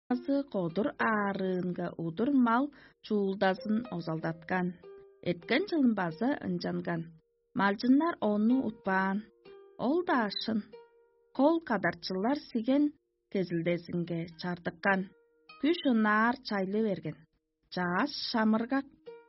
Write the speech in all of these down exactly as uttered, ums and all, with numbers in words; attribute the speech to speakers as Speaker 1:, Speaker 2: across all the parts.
Speaker 1: Азы кодур аарыынга удур мал чуулдасын озалдаткан. Эткен жылын базы ынжанган. Малжыннар onu утпаан. Ол да ашын. Кол кадарчылар сиген кезилдесинге чардыккан. Күш ынаар чайлы берген. Жаас шамыргак.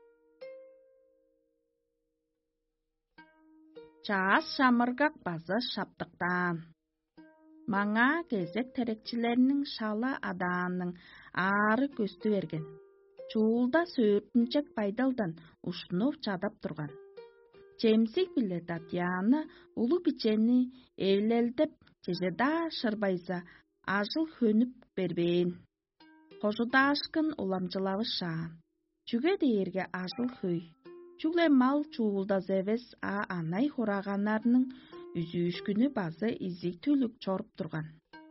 Speaker 1: Жаас шамыргак базы шаптыктан. Маңа кезек терекчилерinin шала адаанның ары көстү берген. Чуулда сөөртүнчек пайдалдан ушнуп чадап турган. Чемсик биле Татьяна улу бичени эвлелдеп жежеда шырбайза ажыл хөнүп бербейин. Кожудаашкын уламжылабышаан. Чүге дейерге ажыл хөй. Чүгле мал чуулда зевес а анай хураганарның үзүүшкүнү базы изик түлүк чоруп турган.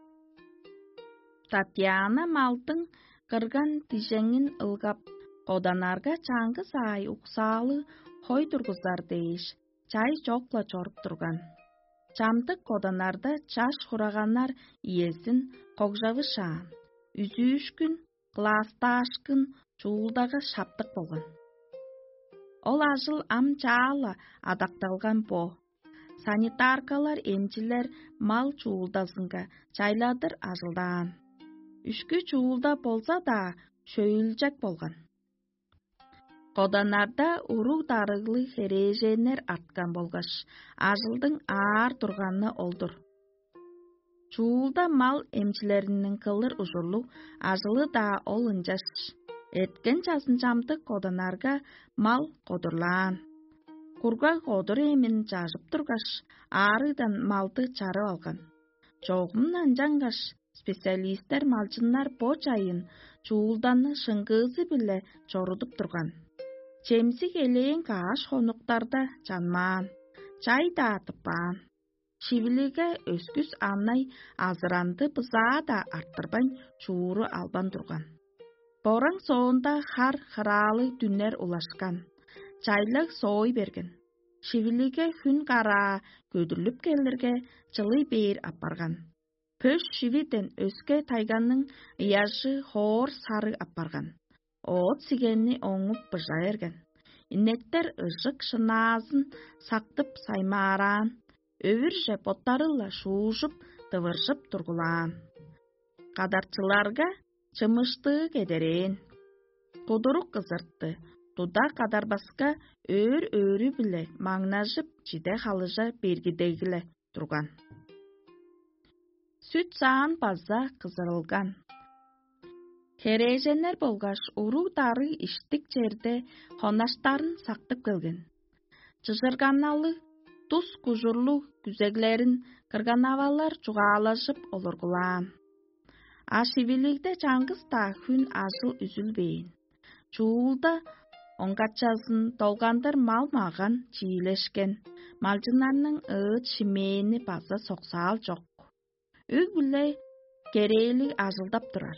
Speaker 1: Татьяна малтың кырган тишеңин ылгап, коданарга чаңгы сай уксаалы хой тургузар дейиш, чай жокла чоруп турган. Чамдык коданарда чаш хураганар иесин когжабышаан. Үзүүшкүн, кластаашкын чуулдага шаптык болгон. Ол ажыл ам чаала адакталган по. Санитаркалар эмчилер мал чуулдасынга чайладыр ажылдаан. Үшкү чуулда болса да шөйүлжек болгон. Коданарда урук дарыглы хереженер арткан болгош, ажылдың аар турганы олдур. Чуулда мал эмчилеринин кылыр ужурлу ажылы да ол ынжаш. Эткен жазынчамдык коданарга мал кодурлаан. Курга кодур эмин жажып тургаш, арыдан малды чарып алган. Жогум анжангаш, специалисттер малчыннар по чайын чуулданы шыңгызы биле чорудуп турган. Чемсик элең кааш хонуктарда жанмаан, чай да атыппаан. Шивилиге өскүс аннай азыранды бызаа да арттырбан чууру албан турган. Бораң соонда хар хыраалы дүннер улашкан. Чайлык сой берген. Шивилиге хүн кара көдүрлүп келерге жылый бейир апарган. Пөш шивиден өскө тайганның ыяжы хоор сары апарган. Оот сигенни оңуп быжа берген. Иннектер ышык шынаазын сактып саймараан. Өвүр же поттарыла шуужуп тывыршып тургулаан. Кадарчыларга чымышты кедерен. Кудурук кызыртты. Туда кадарбаска өр-өрү биле маңнажып жиде халыжа бергидегиле турган. Сүт саан база кызырылган. Хереженер болгаш урук дары иштик жерде хонаштарын сактып келген. Жыжырганалы туз кужурлу күзеглерин кырганавалар жугаалашып олоргулаан. Ашивилигде чаңгыста хүн ажыл үзүлбейин. Чуулда оңгачасын толгандар мал маган чиилешкен. Малжынарның ыыт шимээни база соксаал жок. Үг биле керейли ажылдап турар.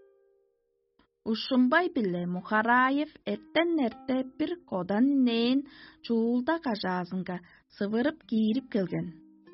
Speaker 1: Ушунбай биле Мухараев эттен эрте бир кодан инен чуулда кажаасынга сывырып кийирип келген.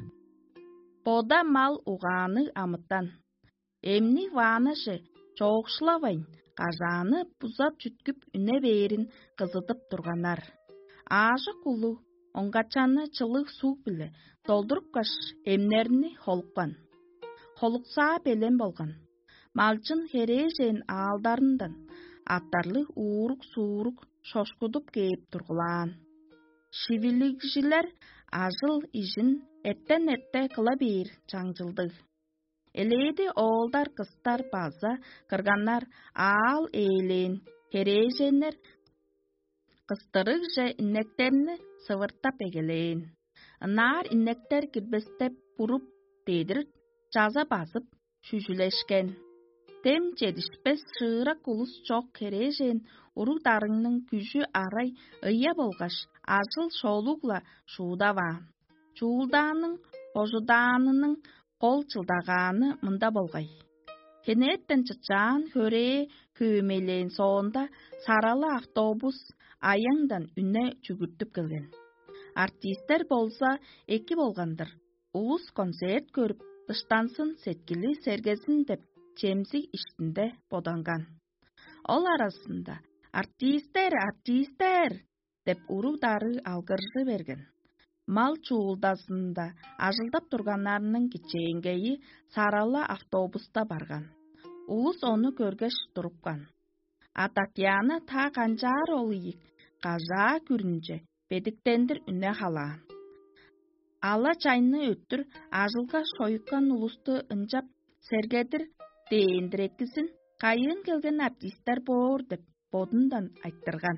Speaker 1: Пода мал угааны амыттан. Эмни ваанышы чоокшулабайн, кажааны пузап жүткүп үне бээрин кызытып турганар. Ажы кулу оңгачаны чылык суу биле толдурупкаш эмнерини холукпан. Холуксаа белем болгон. Малчын хережен аалдарындан аттарлы уурук-суурук шошкудуп кээп тургулаан. Шивилигжилер ажыл ижин эттен эрте кыла бир чаңжылды. Эледи оолдар кыстар база кырганнар аал эйлен хереженер кыстырык же иннектерини сывыртап эгелейин. Нар иннектер кирбестеп буруп дедир жаза басып шүжүлешкен. Тем жетишпес шыырак улус жок хережен урук дарыңның күжү арай ыйя болгаш ажыл шоолугла шуудава. Чуулдаанын кожудаанынын кол чылдагааны мында болгай. Кенеттен чычаан хөрээ көөмелен соонда саралы автобус аяңдан үнне жүгүртүп келген. Артисттер болса эки болгондор. Улус концерт көрүп, тыштансын сеткили сергесин деп Жемсик иштинде боданган. Ол арасында «Артистер, артистер!» деп уру-дары алгыржы берген. Мал чуулдасында ажылдап тургандарынын кичээнгейи сарала автобуста барган. Улус ону көргөч турупкан. А Татьяна та канжар олыйык, кажа күрүнче, бедиктендир үне халаан. Ала чайны өттүр ажылга шойуккан улусту ынжап сергедир дейиндиреккисин кайын келген артисттер боор деп бодундан айттырган.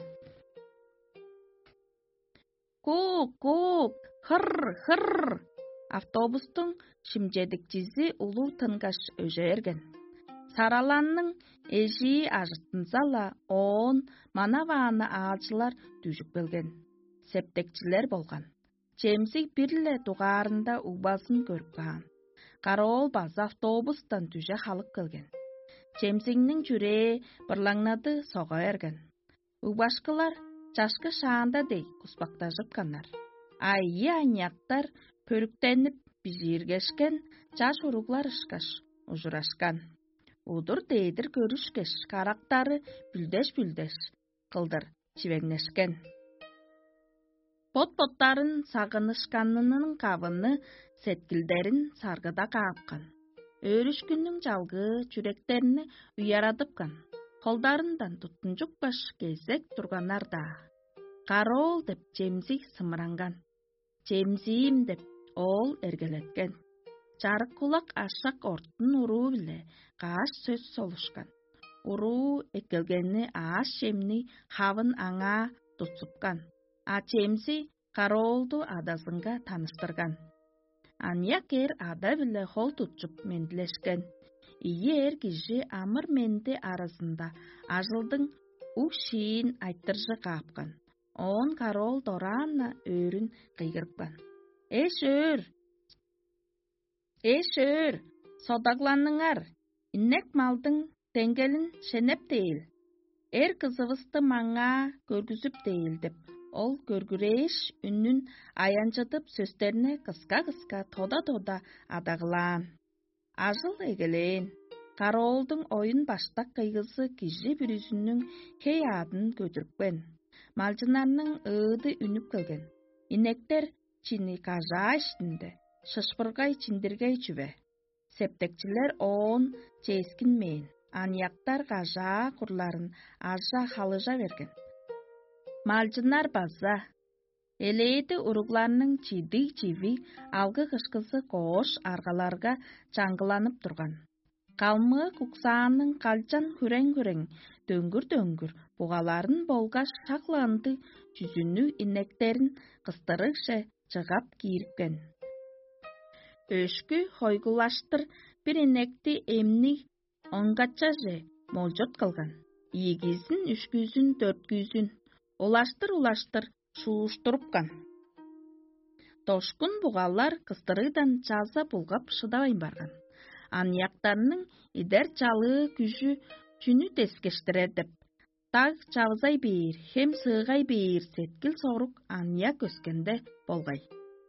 Speaker 1: Кук, кук, хыр, хыр. Автобустун шимжедикчиси улуу тынгаш өжөрген. Сараланның эжи ажытынсала он манавааны аалчылар түшүп келген. Септекчилер болган. Жемсик бирле дугаарында убасын көрүп калган. Кароол база автобустан түшө халык келген. Жемсиктин жүрээ бырлаңнады сого эрген. Убашкылар чашкы шаанда дей куспакташып канар. Айы аньяктар пөрүктенип бижиргешкен, жаш уруглар ышкаш ужурашкан. Удур дейдир көрүшкеш, карактары бүлдеш-бүлдеш кылдыр чибеңнешкен. Пот-поттарын сагынышканынын кабыны сеткилдерин саргыда каапкан. Өрүшкүнүн жалгы жүректерини уярадыпкан. Колдарындан туттунжук баш кезек турганар да. Кароол деп Жемсик сымыранган. Жемсиим деп ол эргелеткен. Жарык кулак ашак орттун уруу биле кааш сөз солушкан. Уруу эккелгени ааш жемни хавын аңа тутсупкан. А Жемси Кароолду адасынга таныштырган. Аньяк эр ада биле хол тутчуп мендилешкен. Ийи эр киши амыр менди арасында ажылдың ушиин айттыржы каапкан. Он Кароол дораана өрүн кыйгырыпкан. Эш өр! Эш өр! Содагланыңар! Иннек малдың теңгелин шенеп дейил. Эр кызыбызды маңа көргүзүп дейил деп. Ол көргүрейиш үннүн аянчытып сөздөрүнө кыска-кыска тода-тода адагылаан. Ажыл эгелейин. Кароолдун оюн баштак кыйгысы киши бүрүсүнүн хей адын көтүрүпкен. Малжынарның ыыды үнүп келген. Инектер чини кажа иштинде, шышпыргай чиндиргей чүбе. Септекчилер оон ческин мейин. Аньяктар кажа курларын ажа халыжа берген. Малжынар база. Элейди уругларның чиди-чиви алгы кышкысы коош аргаларга чаңгыланып турган. Калмы куксаанын калчан күрең-күрең, дөңгүр-дөңгүр бугаларын болгаш шакланды жүзүнү инектерин кыстырыкше чыгап кийирипкен. Өшкү хойгулаштыр бир инекти эмни оңгача же молжот кылган. Ийгизин үшкүзүн төрткүзүн улаштыр-улаштыр шууштурупкан. Тошкун бугалар кыстырыдан жаза булгап шыдабай барган. Аньяктарның идер чалы күжү чүнү тескештирер деп. Так чабызай бейир, хем сыгай бейир сеткил сорук аньяк өскенде болгай.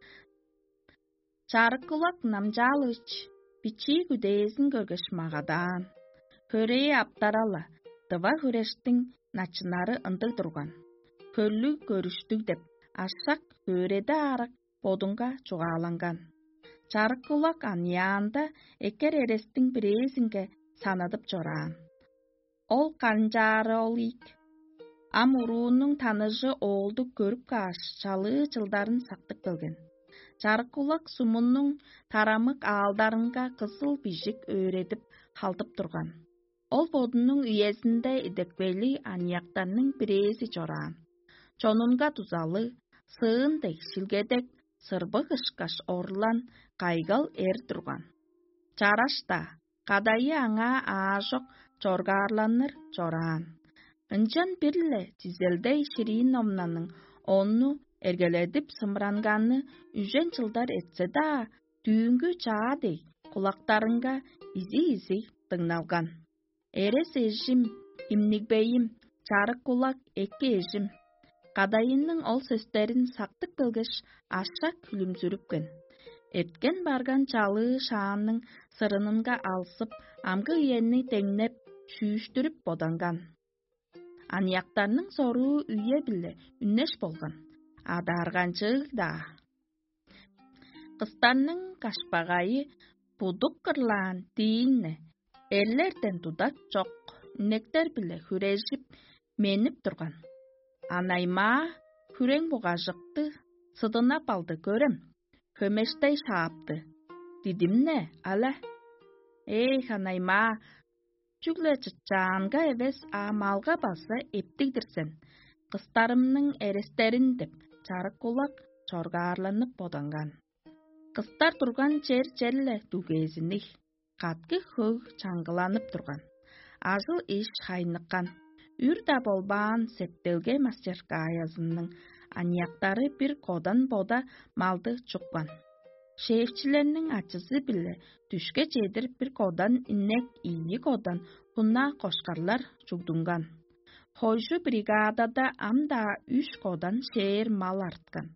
Speaker 1: Жарык кулак Намжалыч бичи күдээсин көргөш магадан. Көрее аптарала, тыва хүрештин начынары ынды турган. Көллү көрүштүк деп, ашак көреде арак бодунга чугааланган. Жарык кулак аньяанда экер эрестин бирээсинге санадып жораан. Ол канжары олик. Ам уруунун таныжы оолду көрүп кааш чалы жылдарын сактып келген. Жарык кулак сумунун тарамык аалдарынга кызыл бижик өөредип халтып турган. Ол бодунун үйесинде идекпели аньяктарынын бирээси жораан. Чонунга тузалы, сыын текшилгедек, сырбык ышкаш орлан кайгал эр турган. Жарашта, кадайы аңа аажок жоргаарланыр жораан. Ынчан бирле тизелдей ширин номнанын онну эргеледип сымранганы үжен жылдар этсе да, түйүнгү чаадей кулактарынга изи-изи тыңналган. Эрес эжим, имнигбейим, жарык кулак эки эжим. Кадайынын ол сөздөрүн сактык белгеш аша күлүмсүрүпкен. Эткен барган чалы шаанның сырынынга алсып, Амгы иенни теңнеп, шүйүштүрүп боданган. Анияктарның соруу үйе биле үннеш болган. Адарганчык да. Кыстарның кашпагайы будук кырлаан тиинне. Эрлерден тудат жок. Үннектер биле хүрежип менип турган. Анайма хүрең бугажыкты сыдынап алды көрөм. Көмештей шаапты. Дидимне ала. Эх, анайма, чүгле чычаанга эбес а малга баса эптигдирсен. Кыстарымның эрестерин деп чарык кулак чоргаарланып боданган. Кыстар турган жер желле дугезиних. Катки хөг чаңгыланып турган. Ажыл иш хайныккан. Үр да болбаан септелге мастеркаязынның анияктары бир кодан бода малды чуккан. Шефчилернин ачысы биле түшкө чедир бир кодан иннек ийи кодан кунна кошкарлар чугдунган. Хойшу бригадада амда үч кодан шээр мал арткан.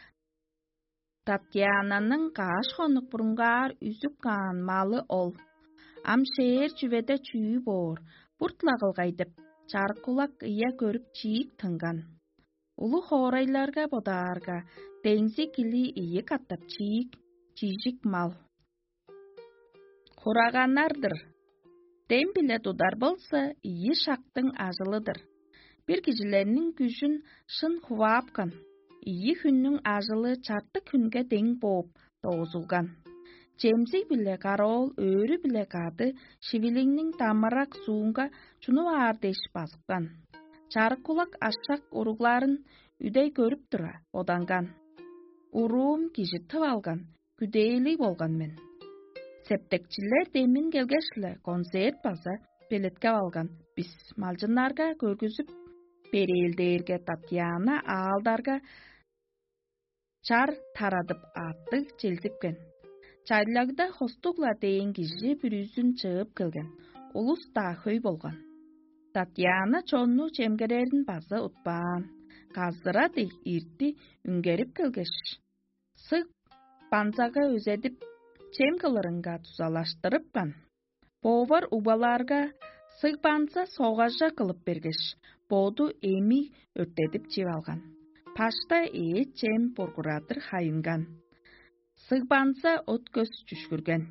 Speaker 1: Татьянанын кааш хонук бурунгар үзүп каан малы ол. Ам шээр чүведе чүйү боор, буртлагылгай деп чаркулак ия көрүп чийик тынган. Улу хорайларга бодаарга деңзи кили ийи каттап чийик, чийжик мал. Хураганнардыр. Дем биле тудар болса, ийи шактың ажылыдыр. Бир кижилернин күжүн шын хуваапкан. Ийи хүннүн ажылы чарты күнгө тең бооп тоозулган. Жемси биле кароол, өөрү биле кады шивилиңнин тамырак суунга чунуаар деш базыккан. Чарык кулак ашшак уругларын үдөй көрүп тура боданган. Уруум кижи тып алган, күдейли болган мен. Септекчилер демин келгешле концерт баса белетке алган. Биз малжынарга көргүзүп берелдерге Татьяна аалдарга чар тарадып атты желдипкен. Чайлагда хостугла дейин кижи бүрүзүн чыгып келген. Улус да хөй болган. Татьяна чонну чемгерерин базы утпаан. Каздырады ирти үнгерип келгеш. Сык панцага өзедип чем кылырынга тузалаштырыпкан. Повар убаларга сык панца согажа кылып бергеш. Боду эми өртедип жеп алган. Пашта ээ чем бургуратыр хайынган. Сык панца от көз чүшкүрген.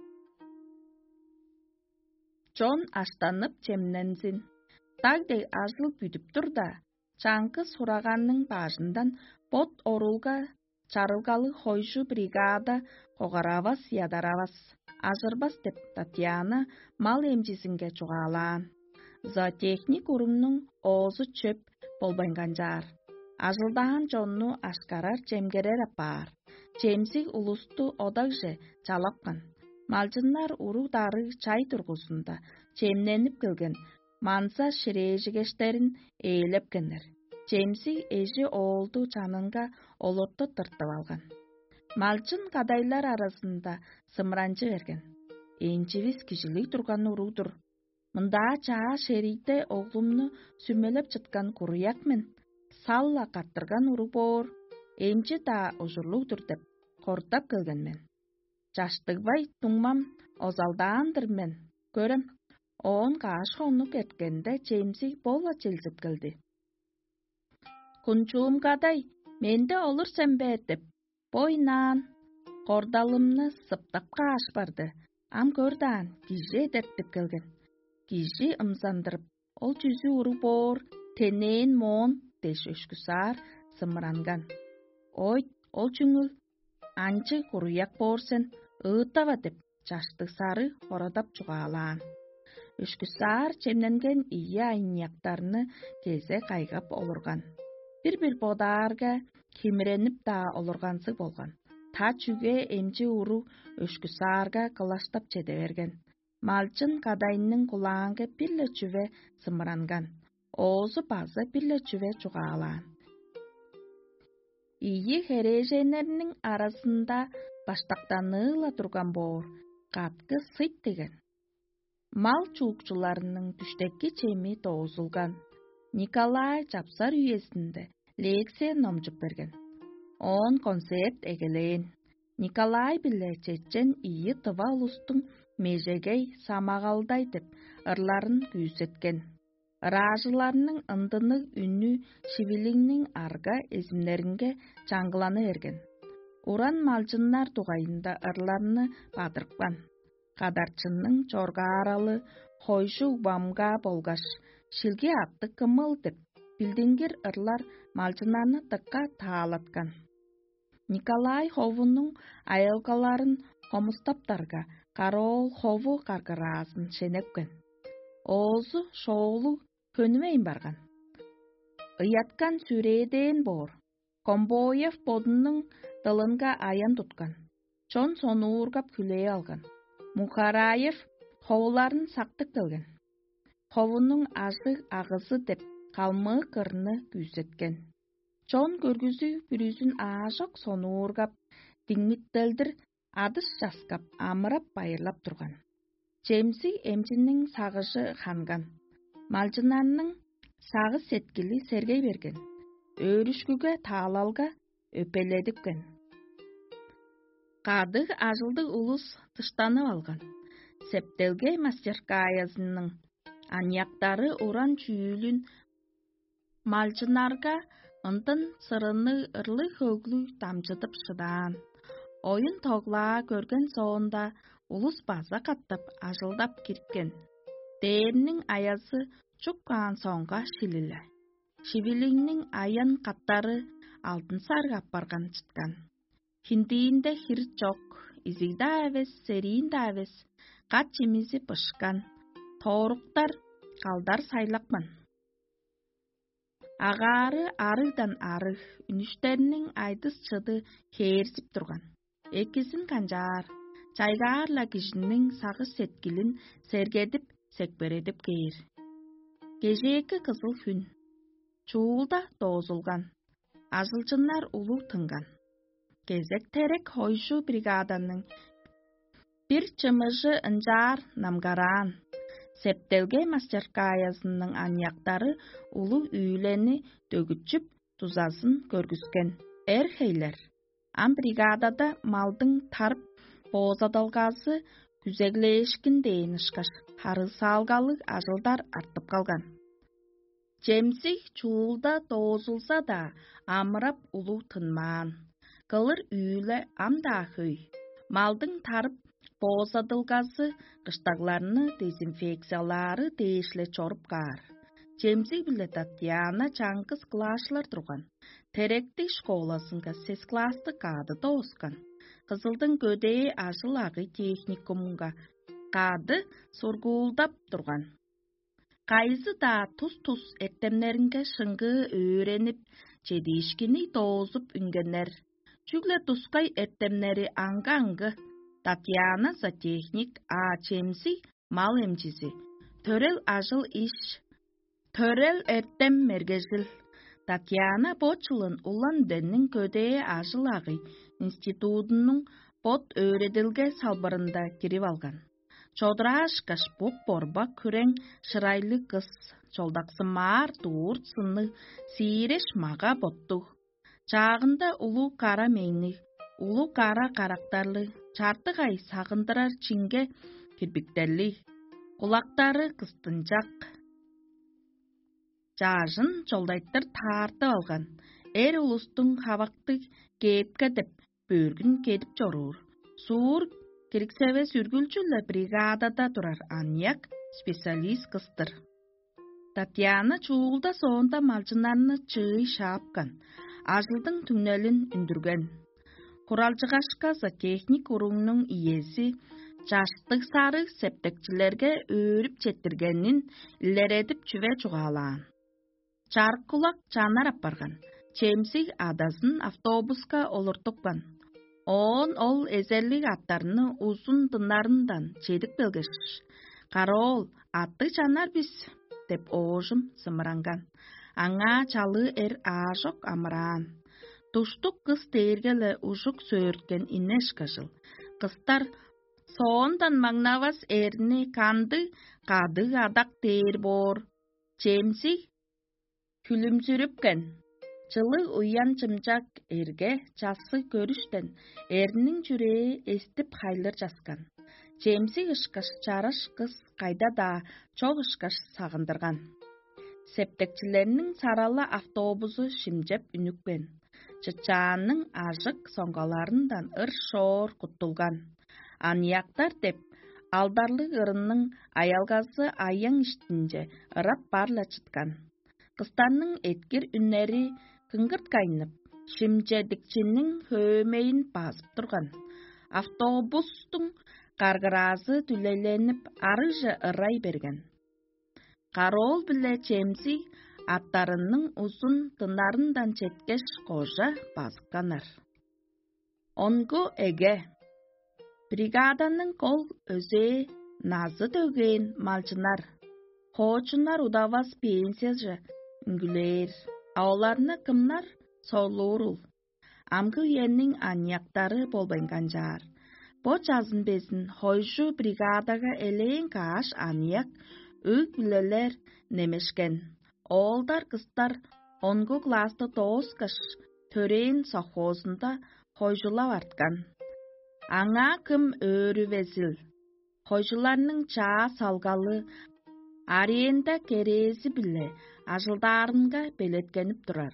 Speaker 1: Жон аштанып чемненсин. Тагдей ажыл бүдүп тур да, чаңкы сураганның бажындан бот орулга чарылгалы хойшу бригада когарабас ядарабас. Ажырбас деп Татьяна мал эмжисинге чугаалаан. Зоотехник урумнун оозу чөп болбойнган жаар. Ажылдаан жонну ашкарар чемгерер апаар. Чемсик улусту одакже жалапкан. Малжыннар уру дары чай тургусунда чемненип келген. Манса ширежигештерин ээлепкендер. Чемсик эжи оолду чанынга олотто тыртып алган. Малжын кадайлар арасында сымранчы берген. Энчибиз кижилик турган урудур. Мында чаа шерийде оглумну сүмелеп чыткан куруякмен. Салла каттырган уру боор. Эмчи да ужурлугдур деп кортап келгенмен. Жаштыгбай туңмам озалдаандыр мен. Көрөм. Он кааш хонук эткенде Чемсик бола челзип келди. Кунчуум кадай, менде олур сенбе деп. Бойнан. Кордалымны сыптап кааш барды. Ам көрдаан кижи деттип келген. Кижи ымсандырып, ол жүзү уру боор, тенен моон деш өшкүсаар сымыранган. Ой, ол чүңүл, анчы куруяк боорсен, ыытаба деп жашты сары хородап чугаалаан. Өшкүсаар чемненген ийи айнияктарны кезе кайгап олурган. Бир-бир бодаарга кимиренип да олургансы болган. Та чүге эмчи уру өшкүсаарга кылаштап чеде берген. Малчын кадайынын кулаанга билле чүве сымыранган. Оозу базы билле чүве чугаалаан. Ийи хереженернин арасында баштактаныла турган боор, капкы сыйт деген. Мал чулукчуларынын түштекки чеми тоозулган. Николай Чапсар үйесинде лекция номжуп берген. Он концерт эгелен. Николай биле чечен ийи тыва улустун межегей самагалдай деп ырларын күүсеткен. Ыраажыларының ындыны үннү шивилиңнің арга эзимлеринге жаңгыланы берген. Уран малчыннар тугайында ырларны бадырккан. Кадарчынның чорга аралы хойшу бамга болгаш шилге атты кымыл деп билдингер ырлар малчынаны тыкка таалаткан. Николай ховунун айылкаларын хомустаптарга Карол хову каркыраасын шенепкен. Оозу шоолу көнүмейин барган. Ыяткан сүрээден боор. Комбоев бодунун тылынга аян туткан. Чон сонуургап күлей алган. Мухараев ховуларын сактып келген. Ховунун ажы агызы деп калмыы кырны күүсеткен. Чон көргүзү бүрүзүн аажок сонуургап, диңмиттелдир адыс жаскап, амырап байырлап турган. Жемси эмчинин сагышы ханган. Малчынанның сагы сеткили сергей берген. Өрүшкүгө таалалга өпеледипкен. Кады ажылды улус тыштанып алган. Септелгей мастеркаясынын аньяктары уран чүйүлүн малчынарга ынтын сырыны ырлы хөглүү тамчытып шыдаан. Ойын тоглаа көрген соонда улус база каттап ажылдап киркен. Дээрнин аясы чуккаан соонга шилиле. Шивилиңнин аян каттары алтын саргап барган чыткан. Хиндиинде хир жок, изигда эвес, сериинде эвес, кат чимизи пышкан. Тооруктар калдар сайлакман. Агары арыдан ары, үнүштеринин айдыс чыды хээрсип турган. Экисин канжаар, чайгаарла кишинин сагы сеткилин сергедип, секбередип кээр. Кежеки кызыл күн. Чуулда тоозулган. Ажылчыннар улуу тынган. Кезек терек хойшу бригаданын бир чымыжы ынжаар намгараан. Септелгей мастеркаясынын аньяктары улуу үйлени төгүтчүп тузасын көргүзген. Эрхейлер. Ан бригадада малдың тарып боозадалгасы күзеглешкин дейін ышкаш. Хары салгалы ажылдар артып калган. Жемси чуулда тоозулса да амырап улуу тынмаан. Кылыр үйле амда хөй. Малдың тарып боозадылгасы кыштагларны дезинфекциялары дээшле чоруп каар. Жемси биле Татьяна чаңкыз клашлар турган. Теректи школасынга сес классты кады тооскан. Кызылдын көдээ ажыл агы техникумунга кады сургуулдап турган. Кайсы да тус-тус эртемнеринге шыңгы өөренип, жедишкини тоозуп үнгенер. Чүгле тускай эртемнери аңга-аңгы. Татьяна зоотехник, а Чемси мал эмчиси. Төрел ажыл иш. Төрел эртем мергежил. Татьяна бочылын улан деннин көдээ ажыл агы институтунун бот өредилге салбарында кирип алган. Чодырашкаш боп борба күрең шырайлы кыз. Жолдаксы маар туурт сынны сиреш мага ботту. Чагында улуу кара мейни, улуу кара карактарлы, чартыгай сагындырар чинге кирпиктелли. Кулактары кыстынжак. Жаажын жолдайттар тартып алган. Эр улустун хабакты кепке деп бөргүн кетип жоруур. Суур кириксебе сүргүлчүлө бригадада турар аньяк специалист кыстыр. Татьяна чуулда соонда малчынарны чыый шаапкан. Ажылдың түңнелин үндүрген. Куралчыгашка зоотехник уруңнун иеси жаштык сары септекчилерге өөрүп четтиргенин илеретип чүве чугаалаан. Чаркулак чанар апарган. Чемси адасын автобуска олортукпан. Он ол эзерлик аттарны узун дынарындан чедик белгеш. Карол, атты чанар биз, деп оожум сымыранган. Аңа чалы эр аажок амыраан. Туштук кыз тергеле ужук сөөрткен инеш кажыл. Кызтар соондан маңнавас эрни канды кады адак тээр боор. Чемси күлүмсүрүпкен. Жылы уян чымчак эрге часы көрүштен эрнин жүрээ эстип хайлыр жаскан. Жемси ышкаш чараш кыз кайда да чок ышкаш сагындырган. Септекчилеринин сарала автобусу шимжеп үнүкпен. Чычаанның ажык соңгаларындан ыр-шоор куттулган. Анияктар деп, алдарлы ырынның аялгасы аяң иштинже ырап барла чыткан. Кыстарның эткир үннери кыңгырт кайнып, шимжедикчинин хөөмейин басып турган. Автобустун каргыразы түлеленип арыжы ырай берген. Кароол биле Жемси аттарынның узун тынарындан четкеш кожа басканар. Онгу эге. Бригаданын кол өзі назы төгген малчынар. Коочунар удавас пенсияжы үңгүлер. Аоларына кымнар солуурул. Амгы уеннин анияктары болбайнган жаар. Бо жазын безин хойжу бригадага элеен кааш анияк өг билелер немешкен. Олдар кыстар онгу класты тооскаш төрейін сохозунда хойжула барткан. Аңа кым өрү везил. Хойжуларның чаа салгалы ариенда керези биле ажылдарынга белеткенип турар.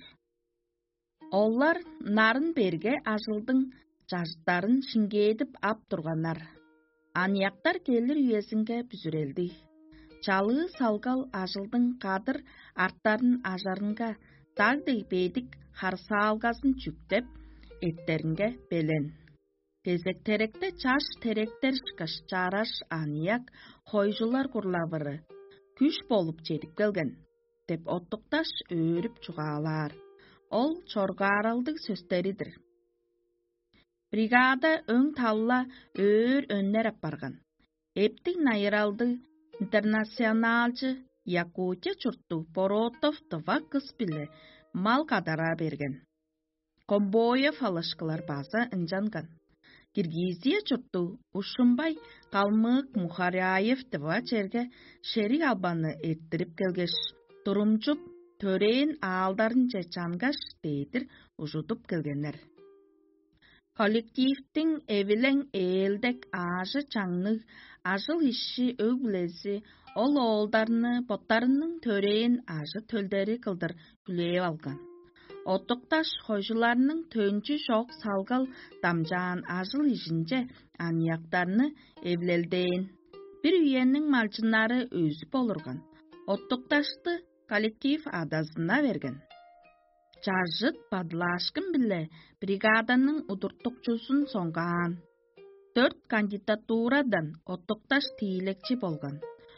Speaker 1: Олар нарын берге ажылдың жаждарын шингедип ап турганар. Анияктар келир үйесинге бүзүрелди. Чалы салгал ажылдың кадыр арттарын ажарынга дагдый бедик харсалгасын жүктеп эттеринге белен. Кезек теректе чаш теректер шкаш чараш анияк хойжулар курлабыры күш болуп жетип келген деп оттукташ өрүп чугаалар. Ол чоргаралдык сөздеридир. Бригада өң талла өр өннер апарган. Эптик найыралды интернационалчы Якутия чуртту Боротов тыва кыз биле мал кадара берген. Комбоев алышкылар база ынжанган. Киргизия чуртту Ушунбай Калмык Мухаряев тыва черге шерик албаны эрттирип келгеш. Турумчуп төрейин аалдарын чечангаш дейдир ужутуп келгенер. Коллективтин эвилең элдек ажы чаңны ажыл иши өглези ол оолдарны боттарынын төрейин ажы төлдери кылдыр күлээ алган. Оттукташ хойжуларынын төнчү шок салгал дамжаан ажыл ишинже анияктарны эвлелдейин. Бир үйеннин малчынары өзү болурган. Оттукташты коллектив адасына берген. Чажыт падлашкын биле бригаданын удуртукчусун соңган. Төрт кандидатурадан оттукташ тиилекчи болган.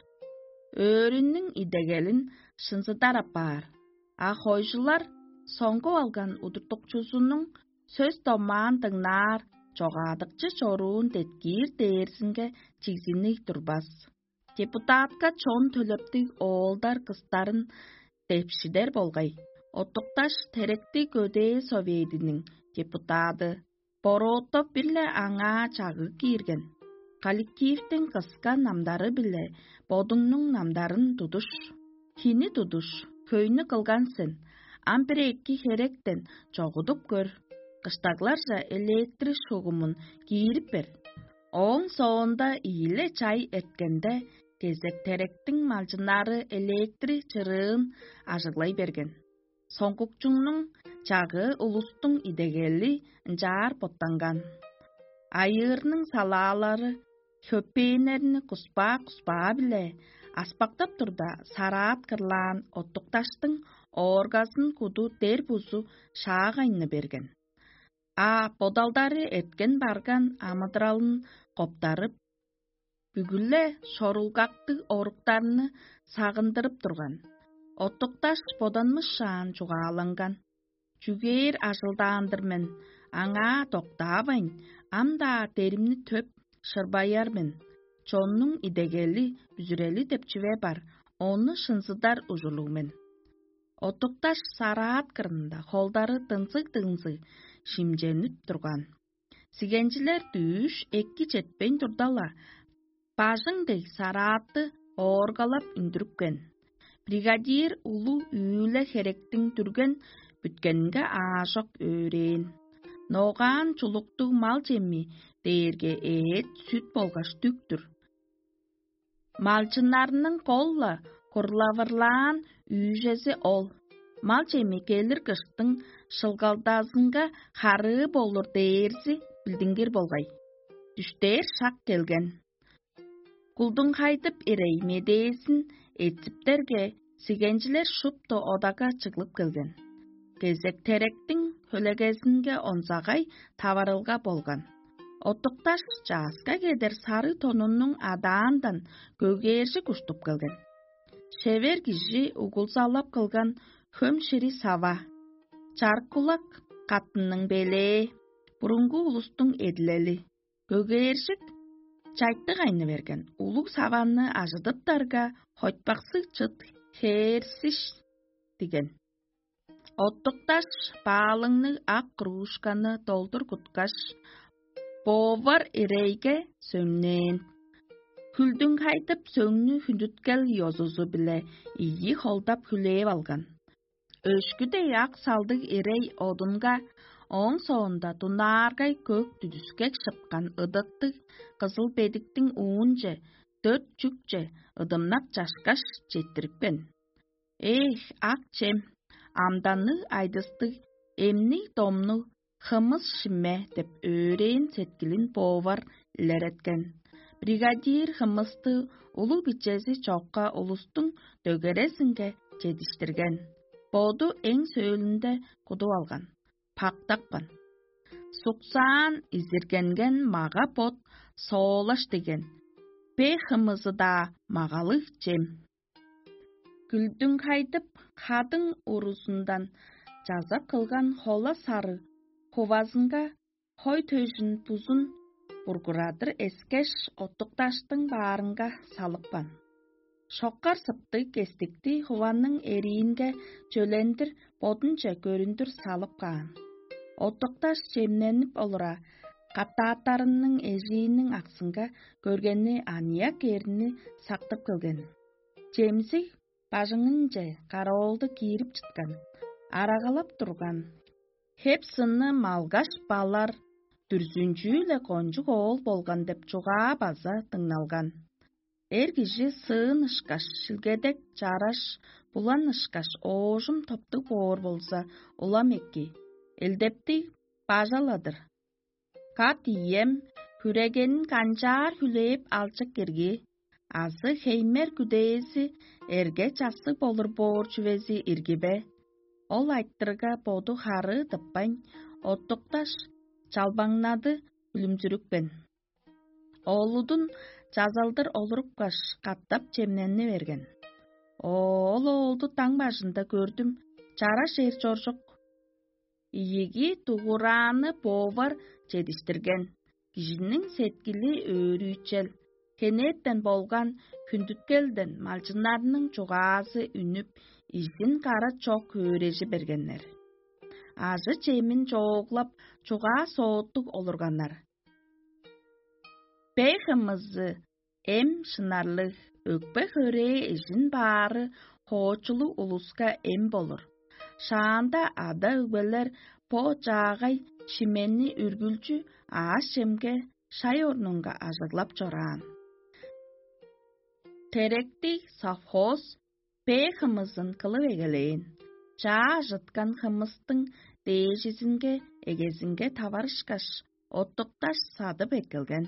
Speaker 1: Өрүннүн идегелин шынсыдар апар. А хойжулар соңго алган удуртукчусунун сөз томаан тыңнаар чогаадыкчы чоруун теткир дээрсинге чигзиник турбас. Депутатка чон төлөптүк оолдар кыстарын тепшидер болгай. Оттукташ теректи көдөө советинин депутаты Боротов биле аңа чагы кирген. Коллективтин кыска намдары биле бодуңнун намдарын тудуш. Хини тудуш, көйнү кылган сен. Ампире эки херектен чогудуп көр. Кыштагларжа электр шугумун кийирип бер. Оң соонда ийле чай эткенде кезек теректин малчынары электр чырыын ажыглай берген. Соңкукчуңнун чагы улустун идегели жаар боттанган. Айырнын салаалары хөппейнерини куспа-куспа биле аспактап турда сараат кырлаан оттукташтың оргасын куду дер бузу шаагайны берген. А подалдары эткен барган амыдралын коптарып, бүгүлле шорулгакты оруктарыны сагындырып турган. Оттукташ боданмышаан чугааланган. Жүгейр ажылдаандырмен, аңа токтабайн, амда теримни төп шырбаярмен. Чоннун идегели бүзүрели деп чүве бар, оны шынсыдар ужулумен. Оттукташ сараат кырында холдары тынсык-тынсык шимженип турган. Сигенчилер дүүш эки четпейн турдала. Бажыңдей сараатты оргалап үндүрүпкен. Бригадир улу үйле херектин түрген бүткенге аашок өрен. Ноған чулуктуг мал жемми дээрге эт, сүт болгаш түктүр. Малчынарының колла курлавырлаан үйжеси ол. Мал жеми келір кыштың шылгалдазынга хары болур дээрси билдингер болгай. Түштер шак келген. Кулдун кайтып ирей медесин этсиптерге сигенчилер шупто одага чыгылып келген. Кезек теректин хөлегесинге онсагай табарылга болган. Оттукташ жааска кедер сары тонунун адаандан көгээрши куштуп келген. Шевер киши угулсалап кылган хөмшири сава. Чаркулак катынның беле, бурунгу улустун эдилели. Көгээршик чайтты кайны берген. Улук саванны ажыдыптарга хотпаксы чыт херсиш деген. Оттукташ баалыңны ак кружканы толтур куткаш, повар ирейге сөңнен. Күлдүн кайтып сөңнү хүндүткел йозузу биле ийи холдап хүлээп алган. Өшкүдей ак салдык ирей одунга, оң соонда тунааргай көк түдүскек шыпкан ыдыкты кызыл бедиктин уунже, төрт чүкче ыдымнап жашкаш жеттириппен. Эх, ак чем, амданны айдысты, эмни домну, хымыз шимме деп өөрейин сеткилин повар илереткен. Бригадир хымызды улуу бичеси чокка улустун дөгересинге жетиштирген. Боду эң сөөлүндө куду алган. Пактакпан. Суксаан изиргенген мага бот соолаш деген. Бе хымызы да магалы жем. Күлдүн кайтып кадың урусундан жазап кылган хола сары ковазынга хой төшүн пузун бургурадыр эскеш оттукташтың баарынга салыппан. Шоккар сыпты кестикти хованның эриинге жөлендир бодунча көрүндүр салып каан. Оттукташ жемненип олура каттааттарынын эжиинин аксынга көргенни анияк эрини сактып келген. Жемси бажыңынже кароолду кийирип чыткан, арагалап турган. Хеп сынны малгаш балар дүрзүнчүү эле конжук оол болгон деп чугаа база тыңналган. Эр киши сыын ышкаш, шилгедек жараш, булан ышкаш, оожум топту боор болса улам эки. Элдепти бажаладыр. Кат ием, хүрегенин канчаар хүлээп алчык кирги. Азы хеймер күдээси эрге часы болур боор чүвези иргибе. Ол айттырга боду хары тыппайн, оттукташ чалбаңнады үлүмжүрүкпен. Оолудун жазалдыр олурупкаш каттап жемнени берген. Ол оолду таң башында көрдүм, жара шер жоржок. Ийиги тугурааны повар жетиштирген. Кишинин сеткили өөрүүчел. Кенеттен болган күндүткелден малчынарынын чугаасы үнүп, изин кара чок өөрежи бергеннер. Ажы чемин чооглап, чугаа сооттук олурганнар. Бейхымызы эм шынарлык, өкпе хөрээ изин баары хоочулу улуска эм болур. Шаанда ада үгбелер по жаагай шименни үргүлчү ааш жемге шай орнунга ажырлап жораан. Теректи совхоз пе хымызын кылып эгелейин. Жаа жыткан хымыздын дээжизинге эгезинге табарышкаш, оттукташ садып экелген.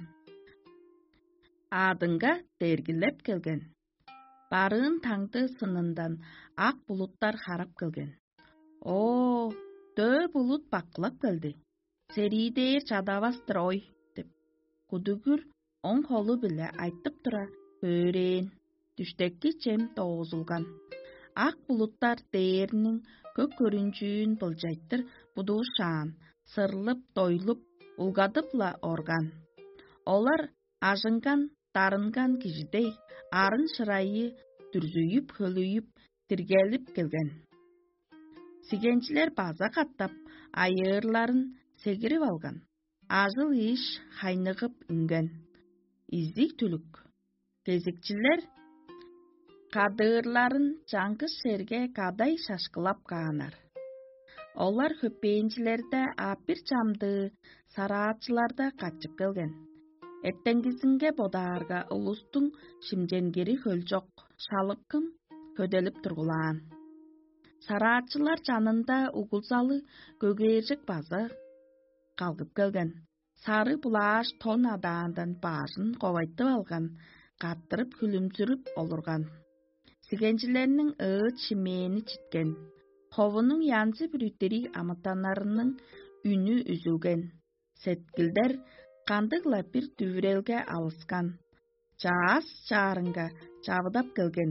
Speaker 1: Адынга дергилеп келген. Барын таңды сынындан ак булуттар харап келген. О, төө булут бакылап келди. Серидээр чадабастыр ой, деп. Кудугүр оң колу биле айтып тура өөрейин. Түштекки чем тоозулган. Ак булуттар дээринин көк көрүнчүүн былжайттыр будуушаан, сырлып, тойлуп, улгадыпла орган. Олар ажынган, тарынган кишидей арын шырайы дүрзүйүп, хөлүйүп, тиргелип келген. Сигенчилер база каттап, айырларын сегирип алган. Ажыл иш хайныгып үнген. Издик түлүк. Кезикчилер кадырларын жаңкы шерге кадай шашкылап каанар. Олар хөппейинчилерде апир чамды, сараатчыларда качып келген. Эртеңгисинге бодаарга улустуң шимженгири хөлжок, шалыккын көдөлүп тургулаан. Сараатчылар жанында угулзалы көгээржик базы калгып келген. Сары булаш тон адаандан баашын ковайтып алган, каттырып күлүмсүрүп олурган. Сигенчилернин ыыт шимээни читкен. Ховунун янчы бүрүттери амытанарынын үнү үзүлген. Сеткилдер кандыгла бир дүбүрелге алыскан. Жаас чаарынга жабыдап келген.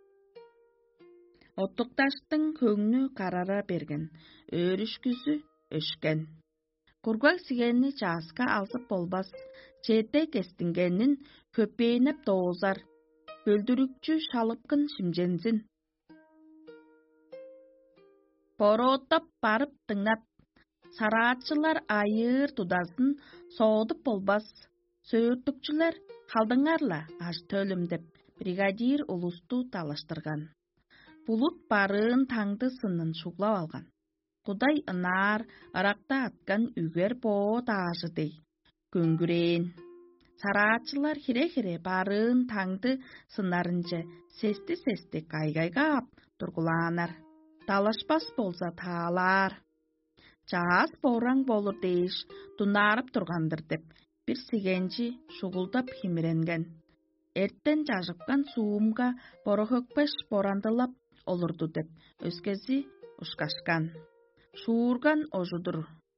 Speaker 1: Оттукташтын көңнү карара берген. Өрүшкүсү өшкен. Кургак сигенни жааска алсып болбас. Чете кестингенин көпейнеп доозар. Көлдүрүкчү шалыпкын шимженсин. Борооттоп барып тыңнап. Сараатчылар айыр тудасын соодуп болбас. Сөөртүкчүлөр калдыңарла аш төлүм деп бригадир улусту талаштырган. Булут барын таңды сынын шуглап алган. Кудай ынаар, ыракта аткан үгер боо таажы дей. Көңгүрейин. Сараатчылар хире-хире барын таңды сынарынча сести-сести кайгайгап тургулаанар. Талашпас болса таалар. Жаас бораң болур дейиш, тунаарып тургандыр деп, бир сигенчи шугулдап химиренген. Эрттен жажыпкан суумга борохөкпеш борандылап олурду деп, өскөзү ушкашкан. Шуурган ожудур.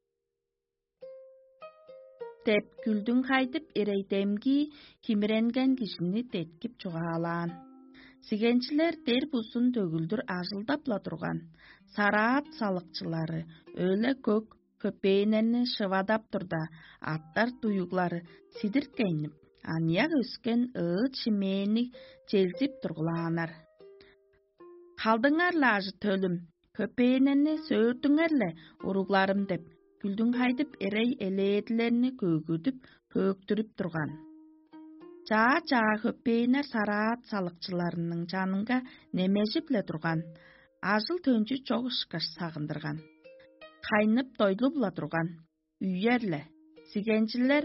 Speaker 1: Деп күлдүң кайтып ирейтемги химиренген кишини теткип чугаалаан. Сигенчилер дер бусун төгүлдүр ажылдапла турган. Сараат салыкчылары өлө көк көпейнени шывадап турда, аттар туюглары сидирткейнип, анияк өскен ыыт шимээни челсип тургулаанар. Калдыңарла ажы төлүм, көпейнени сөөртүңерле уругларым деп, күлдүң кайтып эрей элээдилерини көгүтүп, көктүрүп турган. Жаа-жаа көпейнер сараат салыкчыларынын жанынга немежипле турган. Ажыл төнчү чок ышкаш сагындырган. Кайнып дойлубла турган. Үйерле. Сигенчилер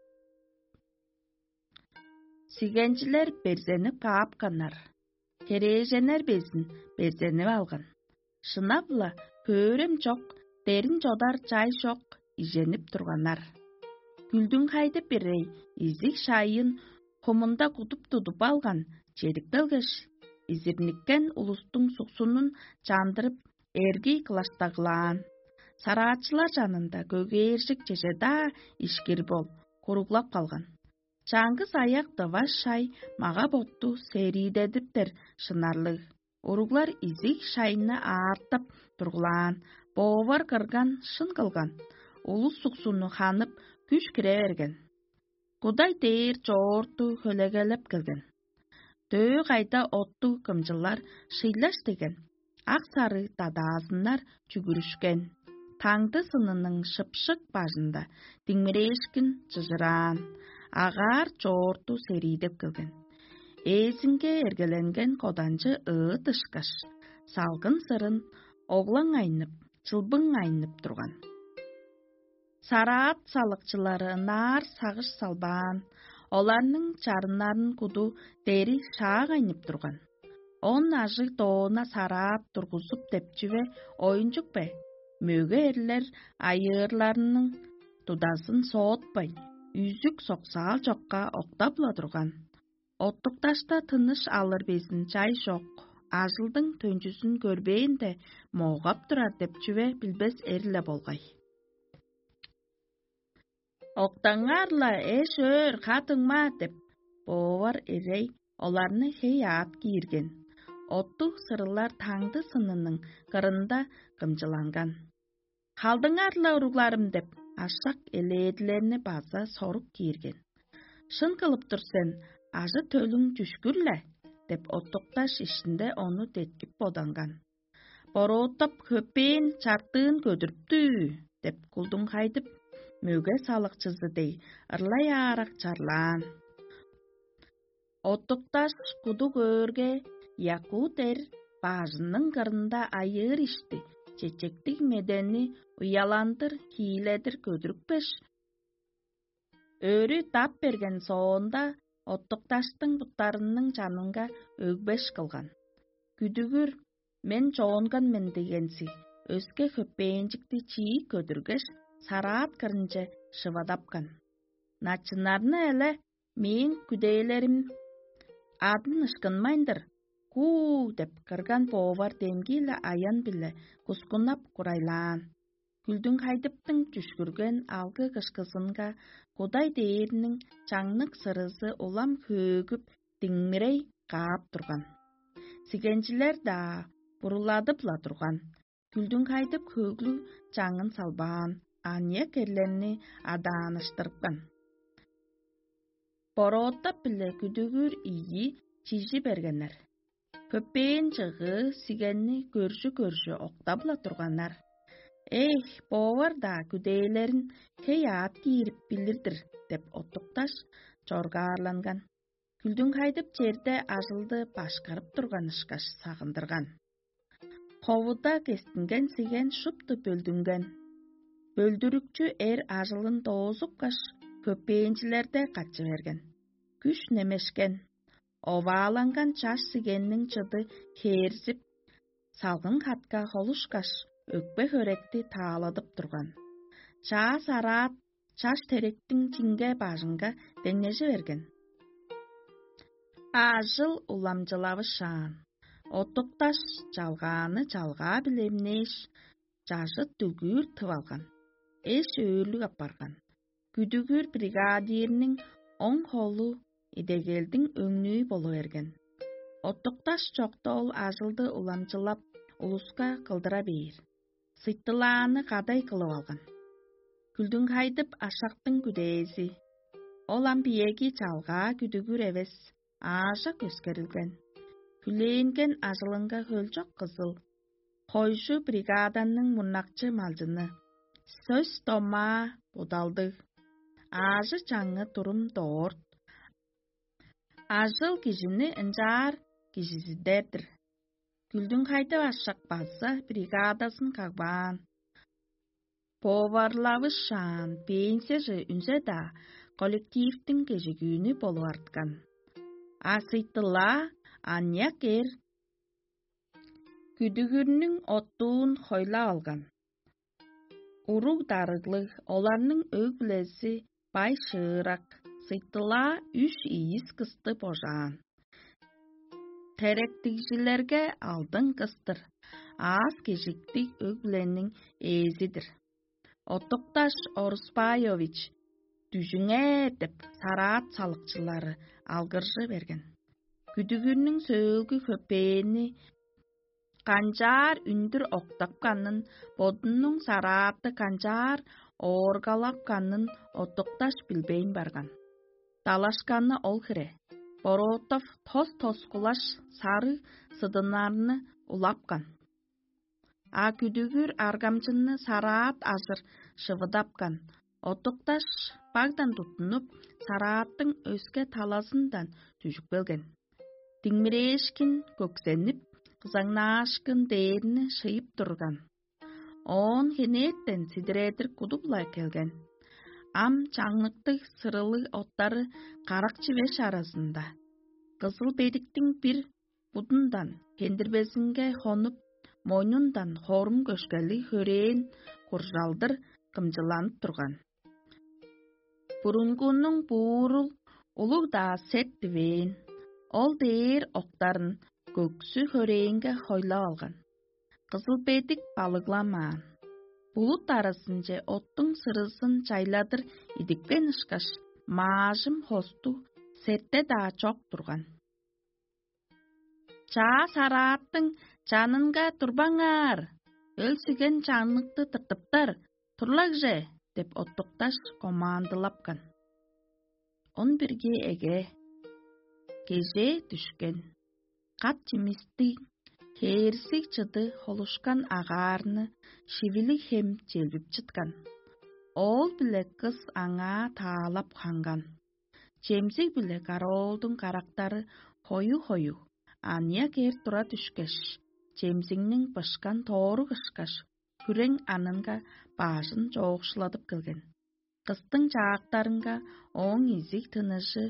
Speaker 1: Сигенчилер берзенип каапканар. Тереженер безин берзенип алган. Шынапла көөрем жок, дерин жодар жай жок, иженип турганар. Күлдүң кайтып берей, изик шайын комунда кутуп тутуп алган. Жетип келгеш, изирниккен улустуң суксунун жандырып, эрги кылаштагылаан. Сараатчылар жанында көгээржик жешеда ишкир бол, куруглап калган. Чаңгыз аяк дываш шай мага ботту серийдедиптер шынарлык. Уруглар изик шайына аартап тургулаан. Боовар кырган шын кылган. Улус суксуну ханып күч кире берген. Кудай дээр жоорту хөлөгөлөп келген. Төө кайта отту кымжылар шыйлаш деген. Ак сары тадаасынар жүгүрүшкен. Таңды сынынын шыпшык бажында диңмирешкин жыжыраан. Агар жоорту серийдеп келген. Эсинге эргеленген коданчы ыыт ышкаш. Салгын сырын оглаң айнып, чылбың айнып турган. Сараат салыкчылары нар сагыш салбаан. Оларның чарынарын куду дери шааг айнып турган. Он ажы тоона сараат тургузуп депчүбе оюнчук бе? Мөгө эрлер айырларынын тудасын соотпай, үзүк соксаал жокка октапла турган. Оттукташта тыныш алыр безин жай жок. Ажылдың төнчүсүн көрбейин де моогап турар депчүбе билбес эрле болгай. Октаңарла эш өр катыңма деп боовар эрей оларны хеяат кийирген. Отту сырылар таңды сынынын кырында кымжыланган. Калдыңарла уругларым деп ашак элээдилерини база сорук кийирген. Шын кылып турсен, ажы төлүң түшкүрле деп оттукташ ишинде ону теткип боданган. Борооттоп көпейин чартыын көдүрүптү деп кулдуң кайтып мөгө салыкчысы дей ырлай аарак чарлаан. Оттукташ куду көөрге якут эр баажынын кырында айыр ишти. чечектик медени уяландыр, хиледир көдүрүкпеш. Өрү тап берген соонда Оттукташтың буттарынын жанынга өгбеш кылган. Күдүгүр мен жоонган мен дегенси, өскө хөппээнжикти чии көдүргеш, сараат кырынче шыбадапкан. Начынарны эле мен күдөйлерим адын ышкынмайдыр. Куу деп кырган повар демгиле аян биле кускунап курайлаан. Күлдүн хайдыптың түшкүрген алгы кышкысынга Кудай дээринин чаңнык сырызы улам хөөгүп диңмирей каап турган. Сигенчилер да буруладыпла турган. Күлдүн хайдып хөглү чаңын салбаан, ания керлерни адааныштырган. Борооттап биле күдүгүр ийи чижи бергенер. Көппээн жыгы сигенни көршү-көршү октабыла турганнар. Эх, повар да күдөйлерин хей аат кийирип билирдир, деп Оттукташ чоргаарланган. Күлдүн хайдып жерде ажылды башкарып турган ышкаш сагындырган. Ковуда кестинген сиген шупту бөлдүнген. Бөлдүрүкчү эр ажылын тоозуккаш көппээнчилерде качы берген. Күч немешкен. Овааланган чаш сигеннин чыды хээрсип, салгын хатка холушкаш өкпе хөректи тааладып турган. Чаа сараат чаш теректин чинге бажынга деңнеше берген. Ажыл уламжылабы шаан. Оттукташ жалгааны жалгаа билемнеш, жажы түгүр тыбалган. Эш өөлүк апарган. Күдүгүр бригадиринин оң колу идегелдин өңнүү боло берген. Оттукташ чоктол ажылды уламжылап улуска кылдыра бээр. Сыйттылааны кадай кылып алган. Күлдүн хайдып ашактын күдээси. Ол амбиеги чалгаа күдүгүр эбес, ааша көскөрүлген. Күлээнген ажылынга хөлжок кызыл. Койшу бригаданын мурнакчы малжыны. Сөз тома будалды. Ажы чаңы турум доорт. Ажыл кижини ынжаар кижисидердир. Күлдүн хайдып ашак базса бригадасын кагбаан. Поварлабы шаан пенсия же үнсе да коллективтин кежигүүнү болуп арткан. Асыйтыла аньяк эр күдүгүрнүн оттуун хойла алган. Урук дарыглы, оларнын өг билеси бай шыырак. Сыйтыла үш ийис кысты божаан. Теректигжилерге алдын кыстыр. Аз кежиктик өг биленин ээзидир. Оттукташ Оруспайович түжүңэ деп сараат салыкчылары алгыржы берген. Күдүгүрнүн сөөгү хөппээни канжаар үндүр октапканын, бодунун сарааты канжаар ооргалапканын Оттукташ билбейин барган. Талашканы ол хире. Боротов тос-тоскулаш сары сыдынарны улапкан. А күдүгүр аргамчыны сараат азыр шывыдапкан. Оттукташ багдан тутунуп, сарааттын өскө таласындан түшүп келген. Диңмирешкин көксенип, кызаңнаашкын дээрини шыйып турган. Он хенеттен сидиретир кудуплай келген. Ам чаңныктык сырылы оттары карак чивеш арасында. Кызыл бедиктин бир будундан кендирбесинге хонуп, мойнундан хорум көшкөли хөрээн куржалдыр кымжыланып турган. Бурунгунун буурул улуг да сет дибейин. Ол дээр октарын көксү хөрээнге хойлап алган. Кызыл бедик балыгламаан. Булут арасынче оттун сырысын чайладыр идикпен ышкаш, маажым хосту сетте да чок турган. Чаа сарааттын жанынга турбаңар, өлсүген чаңныкты тыртыптар, турлак же, деп Оттукташ командылапкан. Он бирге эге, кеже түшкен, кат чимисти, Хээрсик чыды холушкан агаарны шивили хем желбип чыткан. Ол биле кыз аңа таалап ханган. Жемсик биле кароолдун карактары хою-хою, ания кер тура түшкеш. жемсиңнің бышкан тору кышкаш, күрең анынга башын жоғшыладып келген. Қыстың жаақтарынга оң изик тыныжы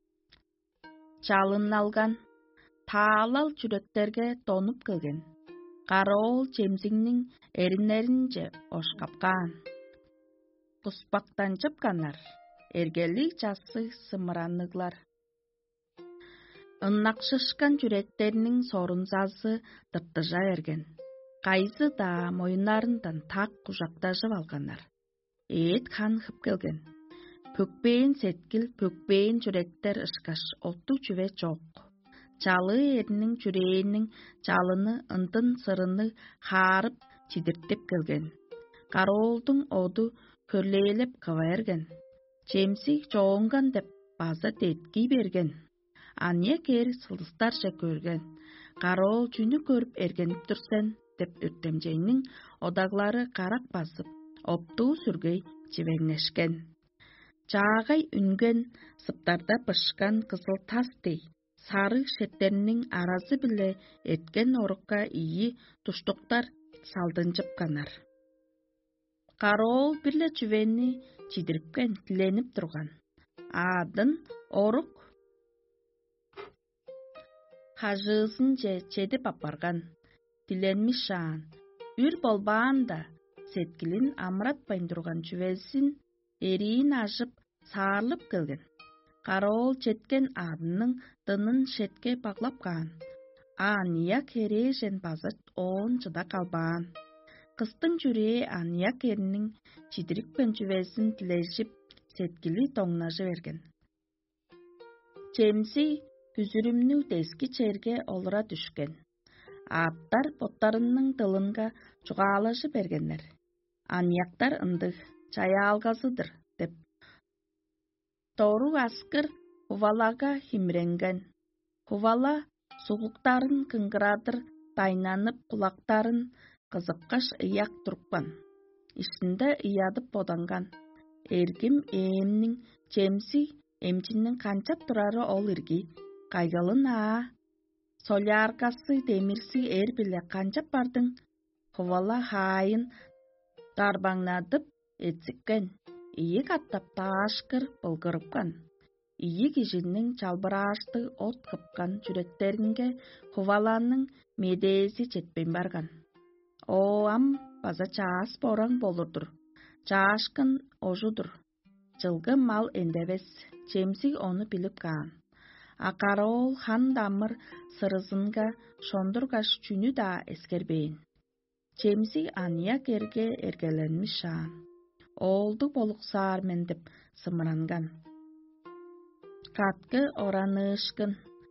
Speaker 1: жалын алған, таалал жүректерге тонуп келген. Қарол жемсиңнің эринеринже ошкапкан. Куспактан жыпканар, эргелик жасы сымыраныглар. Ыннакшышкан жүректерінің сорунзасы тыртыжа эрген. Кайсы да мойынарындан так кужакташып алганар. Эт хан хып келген. Пөкпейін сеткил, пөкпейін жүректер ышкаш, отту жүве жок. Жалы эринин жүрейінің жалыны ындын сырыны харып чидиртеп келген. Кароолдун оду көрлейлеп кыва эрген. Жемсик жооңган деп база детки берген. Ания кери сылдыстарча көрген. Кароол жүнү көрүп эргенип турсен деп үртемжейнин одаглары карак басып, оптуу сүргөй жибеңнешкен. Жаагай үнген сыптарда бышкан кызыл тастей, сары шеттеринин аразы биле эткен орукка ийи туштуктар салдын жыпканар. Кароол бирле жүвени чидирипкен, тиленип турган. Адын орук хажысын же чедип апарган. Диленмиш шаан. Үр болбаанда сеткилин амыратпайн турган жүвесин эриин ашып саарылып келген. Кароол четкен адынын дынын шетке баглапкан. Ания кережен база оон чыда калбаан. Кыстың жүрээ ания керинин чидирипкен жүвесин тилешип сеткили тоңнажы берген. Жемси күзүрүмнү дески черге олура түшкен. Аттар боттарынын тылынга чугаалашы бергеннер. Анияктар ындык, чая алгазыдыр, деп. Тору аскыр хувалага химренген. Хувала сугуктарын кыңгырадыр, тайнанып кулактарын кызыккаш ыяк турупкан. Ишинде ыядып боданган. Эргим ээмнин жемси эмчинин канчап турары ол ирги. Кайгалын аа. Соляркасы демирси эр биле канчап бардың. Хувала хайын дарбаңнадып этсиккен. Ийик аттап таашкыр былгырыпкан. Ийик ижиннин чалбыраашты от кыпкан жүректеринге хуваланын медеси жетпейн барган. О ам база чаас бораң болурдур. Чаашкын ожудур. Жылгы мал эндебес. Жемси оны билип каан. А Кароол хан дамыр сырызынга шондургаш чүнү да эскербейин. Жемси ания керге эргеленмиш шаан. Оолду болуксаар мен деп сымыранган. Каткы оранышкын.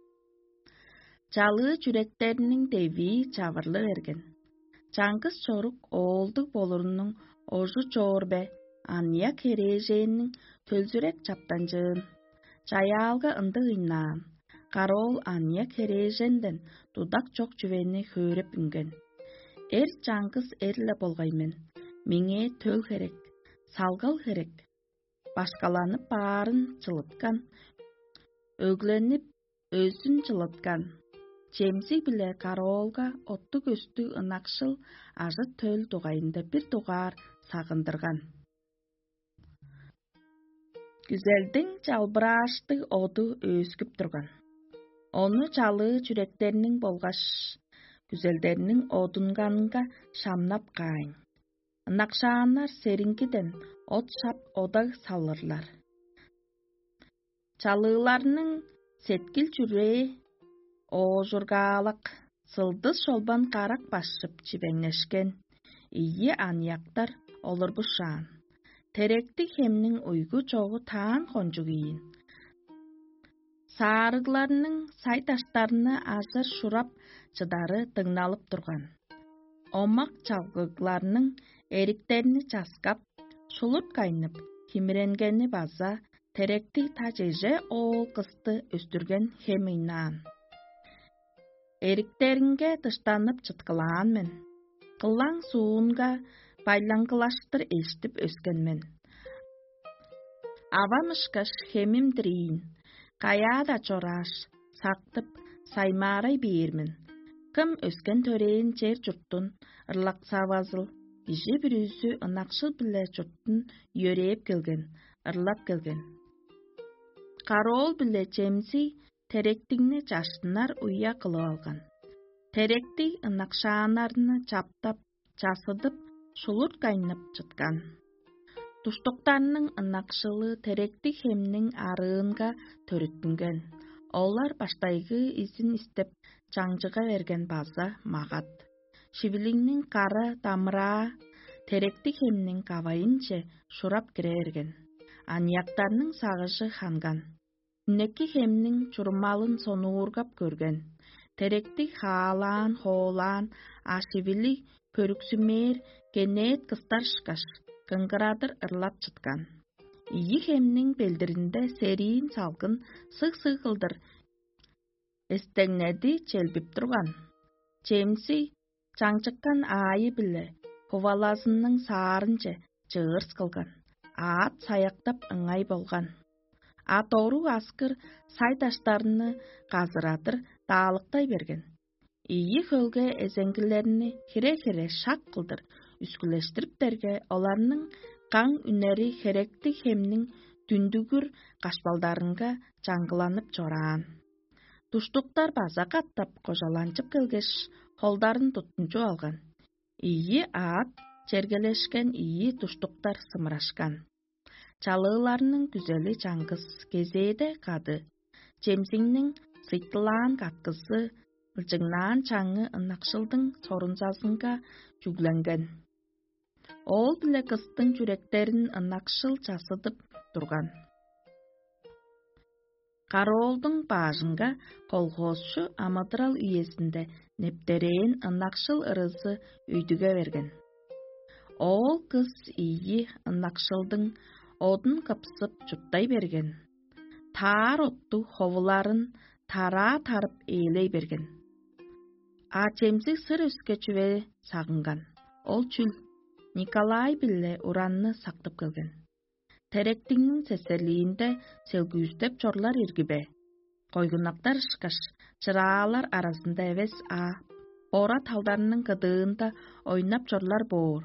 Speaker 1: Жалы жүректеринин деви чабырлы берген. Жаңгыз чорук оолду болурунун ожу чоорбе, ания кереженин төлзүрек чаптанжын. Чаялга ынды ыйнаан. Кароол ания кереженден дудак жок жүвени хөөреп үнген. Эр жаңгыз эрле болгаймен. Миңе төл керек, салгал керек. Башкаланып баарын чылыткан. Өгленип өзүн чылыткан. Жемси биле Кароолга отту көстү ынакшыл ажы төл дугайында бир дугаар сагындырган. Güzelдин жалбыраашты оду өскүп турган. Оны жалы жүректеринин болгаш, güzelдеринин одунганга шамнап кайын. Ынакшаанар сериңкиден от шап ода салырлар. Чалыыларынын сеткил жүрээ ожургаалак, сылдыз шолбан карак башып чибеңнешкен. Ийи анияктар олорбушаан. Теректи хемнин уйгу чогу таан конжугийин. Саарыгларынын сайташтарыны азыр шурап чыдары тыңналып турган. Омак чалгыгларынын эриктерини часкап, шулуп кайнып, химиренгени база, теректи тажеже оол кысты өстүрген хеминан. Эриктеринге тыштанып чыткылаан мен. Кылаң суунга байлаңкылаштыр эштип өскенмен. Авамышкаш хемим дирийин, каяда чораш, сактып, саймарай бейирмин. Ыраккым өскен төрейін жер жұрттын ырлақ сабазыл. Кижи бір үзі ынақшыл біле жұрттын йөреп келген, ырлап келген. Қарол біле Джемси теректігіне жаштынар уя қылып алған. Теректі ынақшанарыны чаптап, жасыдып, шулут кайнап жытқан. Туштуктарның ынақшылы теректі хемнің арыынға төріттінген. Олар баштайғы изин істеп жаңжыға берген база мағат. Шивилingнің қары тамыра теректі хемнің кавайынче шурап кіре берген. Анияқтарның сағышы ханган. Үнекі хемнің чурмалын соны ургап көрген. Теректі хаалан, хоолан, ашивили көріксімер, кенет кыстар шкаш, кыңғырадыр ырлап чыткан. Ии хемнің белдірінде сериин салқын сық-сықылдыр эстеңнеди челбіп тұрған. Джемси жаңчыққан айы білі, ховалазының саарынче жығырс қылған. Аат саяқтап ыңай болған. Атору аскыр сайдаштарыны қазыратыр дағылықтай берген. Ии хөлге эзенгілеріні хире-хире шақ қылдыр, үскілештіріптерге оларының қан үнері херекті хемнің түндігір қашпалдарынға жаңғыланып жоран. Туштуктар база қаттап қожаланчып келгеш, холдарын тұттынчу алған. Ии аат чергелешкен ии туштуктар сымырашқан. Чалыларының күзелі жаңғыз кезейді қады. Джемсиңнің сыйтылан қатқызы ылжыңнан чаңы ынақшылдың сорынзасынға жүгленген. Ол біле қыстың жүректерін ынақшыл жасыдып тұрған. Қаролдың бажынға колхозшы Амадырал үйесінде нептерейін ынақшыл ырызы үйдіге берген. Ол қыз ии ынақшылдың одын қыпсып жұттай берген. Тар отту ховыларын тара тарып ейлей берген. А Джемси сыр өске чүве сағынған. Ол чүл Николай біле уранны сақтып келген. Теректіңнің сесерлиінде селгүйіздеп чорлар иргібе. Қойгынақтар шықаш, чыраалар арасында әвес а. Ора талдарының қыдығында ойнап чорлар боор.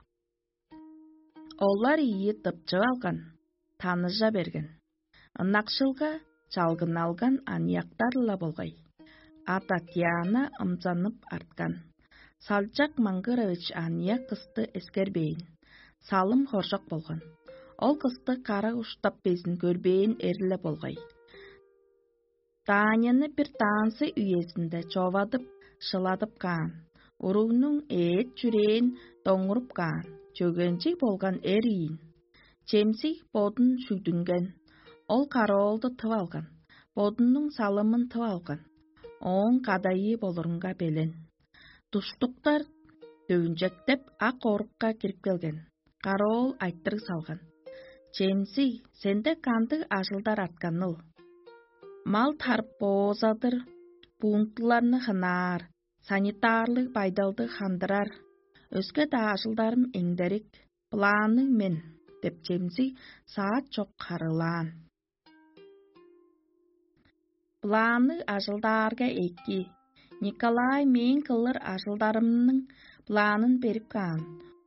Speaker 1: Олар ии тыпчы алған, таныжа берген. Ынақшылға жалғын алған анияқтарыла болғай. А Татьяна ымзанып артқан. Салчак Мангырович ания қысты эскербейін. Салым хоржақ болған. Ол қысты қара ұштап безін көрбейін әрілі болғай. Таняны бір тансы үйесінде човадып, шыладып қаан. Уруғның әет жүрейін доңырып қаан. Жөгенчі болған әрейін. Джемси бодын шүйдінген. Ол қаролды тып алған. Бодының салымын тып алған. Оң қадайы болырынға белен. Туштуктар дөүнжектеп ақ орыққа кіріп келген. Қарол айттыры салған. Джемси, сенде канды ажылдар атқаныл. Мал тарп бозадыр, пунктларны хынар, санитарлы байдалды хандырар. Өске да ажылдарым еңдерік, планы мен, деп Джемси саат жоқ қарылан. Планы ажылдарға эки. Николай мен кылыр ажылдарымның планын беріп қан.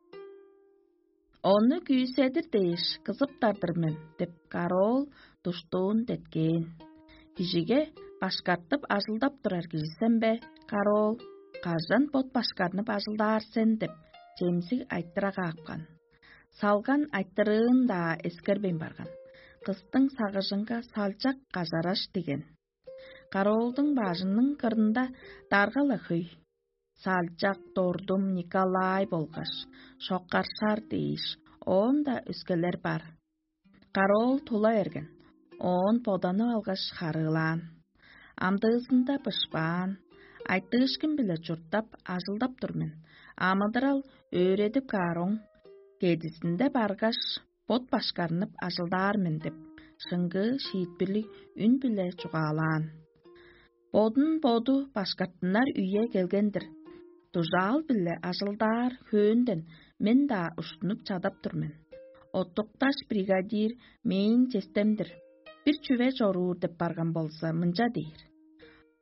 Speaker 1: Оны күйседір дейш, қызыптардыр мен, деп Карол туштуын деткен. Кижиге башкартып ажылдап тұрар кижісен бе, Карол, қаждан бот башкарнып ажылдар сен, деп Джемси айттыраға аққан. Салған айттырын да эскербен барған. Қыстың сағыжынға салчак қажараш деген. Каролдың бажының қырында дарғалы хүй. Салчак тордум Николай болғаш, шоққаршар дейш, он да өскелер бар. Карол тула ерген, он поданы алғаш харылан. Амдығысында бышпан, айттығышкін білі жұрттап, ажылдап тұрмен. Амадырал өредіп қарың, кедісінде барғаш, бот башқарынып ажылдармен деп, шыңғы шиітбілі үн білі чуғалан. Бодын боду башқарттынар үйе келгендір. Тужал білі ажылдар хөөнден мен да ұштынып чадап тұрмен. Оттуқташ бригадир мен жестемдір. Bir çüve jorur деп барған болса, мынжа дейір.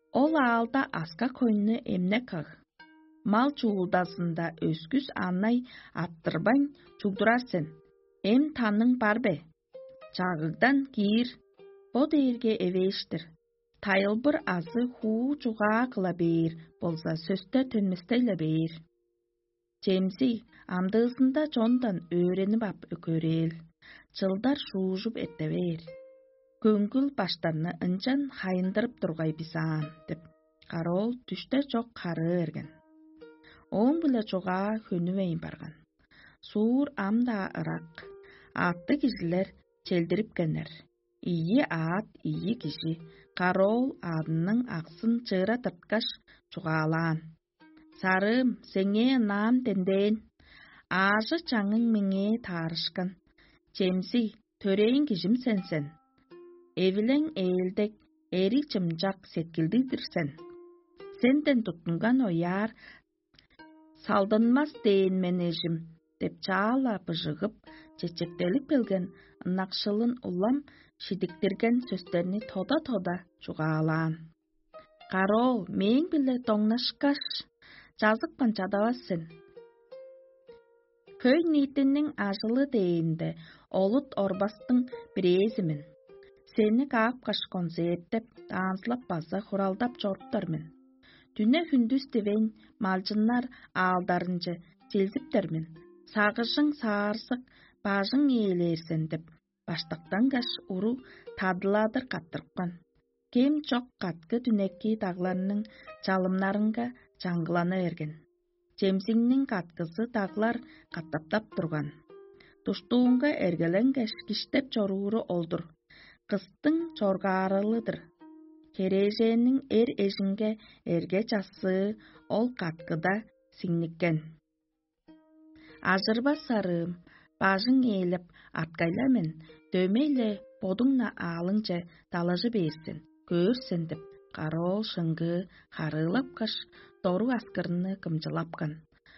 Speaker 1: Ол алда аска койны эмне кыг. Мал чугулдасында өскүс аннай аттырбан чугдурарсен. Эм таның барбе. Чагыгдан кир. Бо дейирге эвештир. Тайылбыр азы хуу чугаа кыла бейир. Болса сөстө төнместейле бейир. Чемси амдыысында чондан өөреніп ап өкөрел. Чылдар шуужуп эттебер. Көңгүл баштарны ынчан хайындырып тургай бисаан, деп. Карол түштө чок кары эрген. Оң биле чугаа хөнүвейин барган. Суур амда ырак. Атты кишилер челдирип кенер. Ийи аат, ийи киши. Карол адынның аксын чыра тырткаш чугаалаан. Сарым, сеңе наам тенден. Ажы чаңың меңе таарышкан. Чемси, төрейін кишим сенсен. Эвилең эйлдек, эри чымжак сеткилдидирсен. Сенден туттунган ояр, салдынмас дейін мен ежим, деп чаала быжыгып, чечектелип келген ынакшылын улам шидиктирген сөздерни тода-тода чугаалаан. Карол, мен биле тоңнашкаш, жазыкпан чадабасын. Көй нийтинин ажылы дейинде олут орбастың бирезимин. Сени каапкаш концерттеп, таанслап база хуралдап жоруптармын. Түнө хүндүз тивен малжыннар аалдарынчы челзиптермин. Сагышың саарсык, бажың ээлерсен деп, баштактан каш уру тадыладыр каттырккан. Кем чок каткы түнекки тагларының чалымнарынга жаңгылана эрген. Чемсиңнин каткысы таглар каттаптап турган. Туштуунга эргеленгеш киштеп чорууру олдур. Кыстың чоргаарылыдыр. Кереженин эр эжинге эрге часы ол каткыда сиңниккен. Ажырба сарым, бажың ээлеп аткайламен, дөмейле бодуңна аалыңча талажы берсин, көрсен деп, Карол шыңгы харылап каш тору аскырыны кымжылапкан.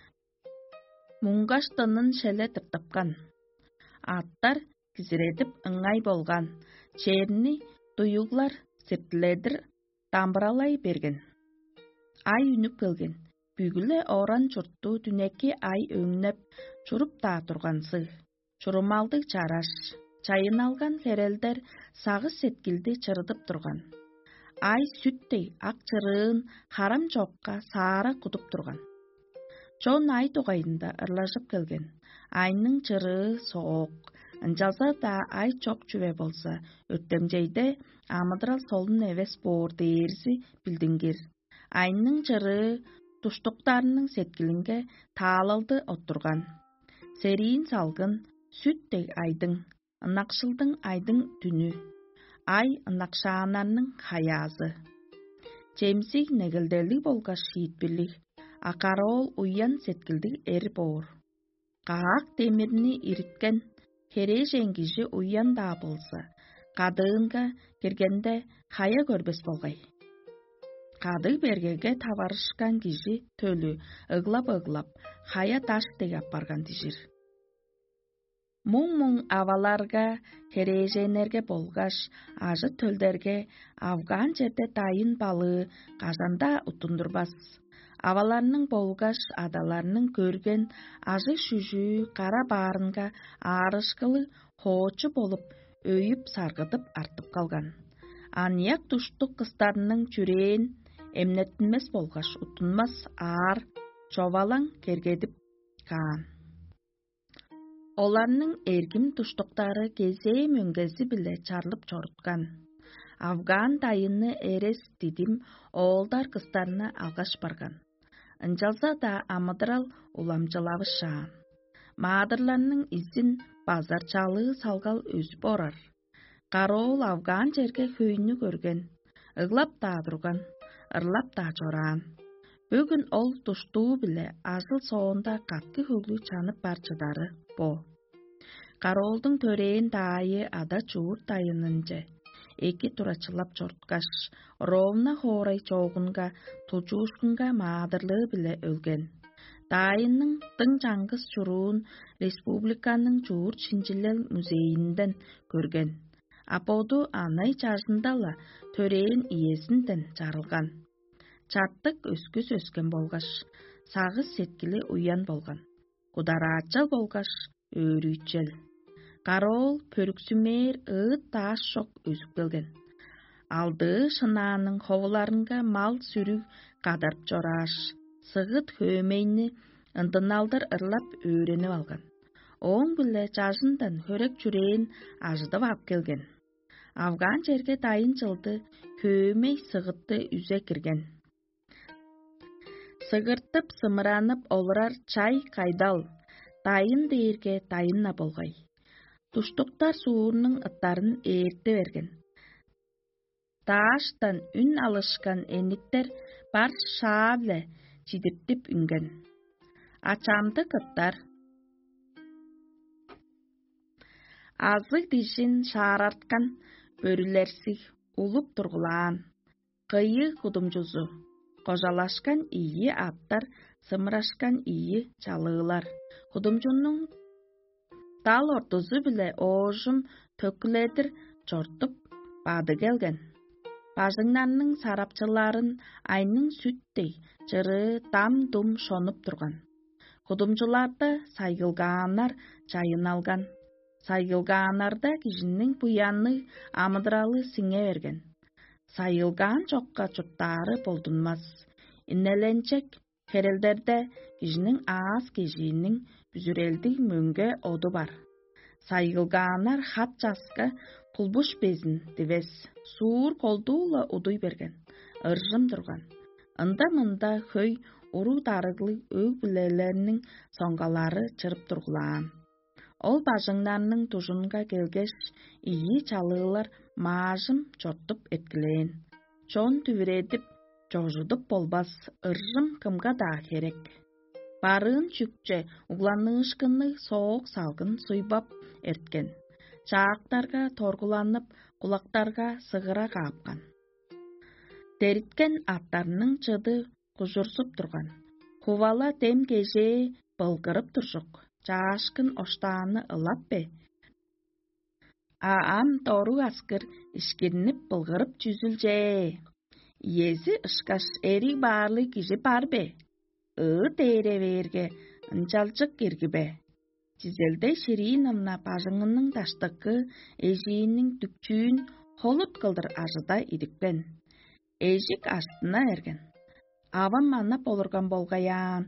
Speaker 1: Муңгаштынын шеле тыртапкан. Аттар кизиретип ыңгай болган. Черни туюглар септиледир тамбыралай берген. Ай үнүп келген. Бүгүле оран чуртту түнеки ай өңнөп чуруп таа тургансы. Чурумалды чараш. Чайын алган херелдер сагы сеткилди чырыдып турган. Ай сүттей ак чырыын харам чокка саара кутуп турган. Чон ай тугайында ырлашып келген. Айның чырыы соок. Ынчалса да ай чок чүбе болса, өттемжейде амыдырал солун эвес боор дейирси билдиңгир. Айның чырыы туштуктарының сеткилинге таалалды оттурган. Сериин салгын, сүттей айдың, ынакшылдың айдың түнү. Ай ынакшаанарның хаязы. Чемси негелдели болгаш шиитбилик, а Карол уян сеткилдик эр боор. Каак темирни ириткен, кережен киши уян да болса, кадыынга кергенде хая көрбес болгай. Кады бергеге табарышкан киши төлү ыглап-ыглап, хая таш тегап барган дижир. Муң-муң аваларга, кереженерге болгаш, ажы төлдерге, авган жерде тайын балы, кажанда утундурбас. Аваларның болгаш, адаларның көрген, ажы шүжүү, кара баарынга, арышкылы, хоочу болуп, өйүп саргытып артып калган. Анияк туштук кыстарының чүрeen, эмнеттинмес болгаш, утунмас аар, чобалаң кергедип каан. Оларның эргим туштуктары кезээ мөңгези биле чарлып чоруткан. Афган тайыны эрес дидим оолдар кыстарына алгаш барган. Ынчалса да амыдырал уламжылабышаан. Маадырларның изин базар чалыы салгал өзү борар. Карол Афган жерге хүйүнү көрген. Ыглап таа турган, ырлап таа чораан. Бүгүн ол туштуу биле ажыл соонда катты хөлүү чанып барчыдары бо. Каролдың төрээн таайы ада чуур тайынынче. Эки турачылап чорткаш, ровна хорай чоогунга, тужуушкунга маадырлыы биле өлген. Таайынның тың жаңгыс чуруун республиканын чуур Шинжилел музейинден көрген. Аподу анай чашындала төрээн иесинден жарылган. Чаттык өскүс өскен болгаш, сагыз сеткили уян болган. Кудараачал болгаш, өрүүчел. Кароол пөрүксүмээр ыыт тааш шок өсүп келген. Алды шынааның ховуларынга мал сүрүг кадарып жорааш, сыгыт хөөмейни ындыналдыр ырлап өөрөнүп алган. Оң биле жажындан хөрек чүрээн ажыдып ап келген. Афган жерге дайын жылды хөөмей сыгытты үзе кирген. Сыгыртып сымыранып олырар чай кайдал, дайын дээрге дайынна болгай. Туштуктар суурунун ыттарын ээрте берген. Тааштан үн алышкан эниктер бар шаавле чидиртип үнген. Ачамды кыттар. Азы дишин шаарарткан бөрүлерсиг улуп тургулаан. Кыйы кудумжузу. Кожалашкан ийи аттар, сымырашкан ийи чалыылар. Кудумжунун тал ортузу биле оожум төкүледир чортуп бады келген. Бажыңнанның сарапчыларын айның сүттей жыры дам-дум шонуп турган. Кудумжуларды сайгылгаанар жайын алган. Сайгылгаанарда кишинин буянны амыдыралы сиңе берген. Сайылгаан жокка чуттаары болдунмас. Иннеленчек херелдерде кишинин ааз кежиинин бүзүрелди мөңгө оду бар. Сайгылгаанар хат жаска кулбуш безин дивес. Суур колдуула удуй берген. Ыржым турган. Ында-мында хөй уру дарыглы өг билелеринин соңгалары чырып тургулаан. Ол бажыңнарның тужунга келгеш, ийи чалыылар маажым чортуп эткилээн. Чон түбүредип, жожудуп болбас, ыржым кымга да керек. Барын чүкче угланышкынны соок салгын суйбап эрткен. Чаактарга торгуланып, кулактарга сыгыра каапкан. Териткен аттарынын чыды кужурсуп турган. Хувала тем кежээ былгырып туржук. Жаашкын оштааны ылап бе? Аам тору аскыр ишкиринип былгырып жүзүлже. Иези ышкаш эри баарлы киши бар бе? Ыы тээре берге ынчалчык киргибе. Чизелде Шириновна бажыңынын таштыкы эжиинин түкчүүн холут кылдыр ажыда идикпен. Эжик астына эрген. Авам манап олурган болгаяан.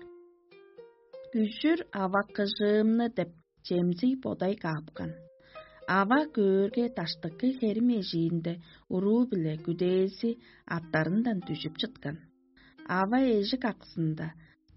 Speaker 1: Күшүр ава кыжымны деп чемзи бодай каапкан. Ава көөрге таштыкы херим эжиинде уруу биле күдээси аттарындан түшүп чыткан. Ава эжик аксында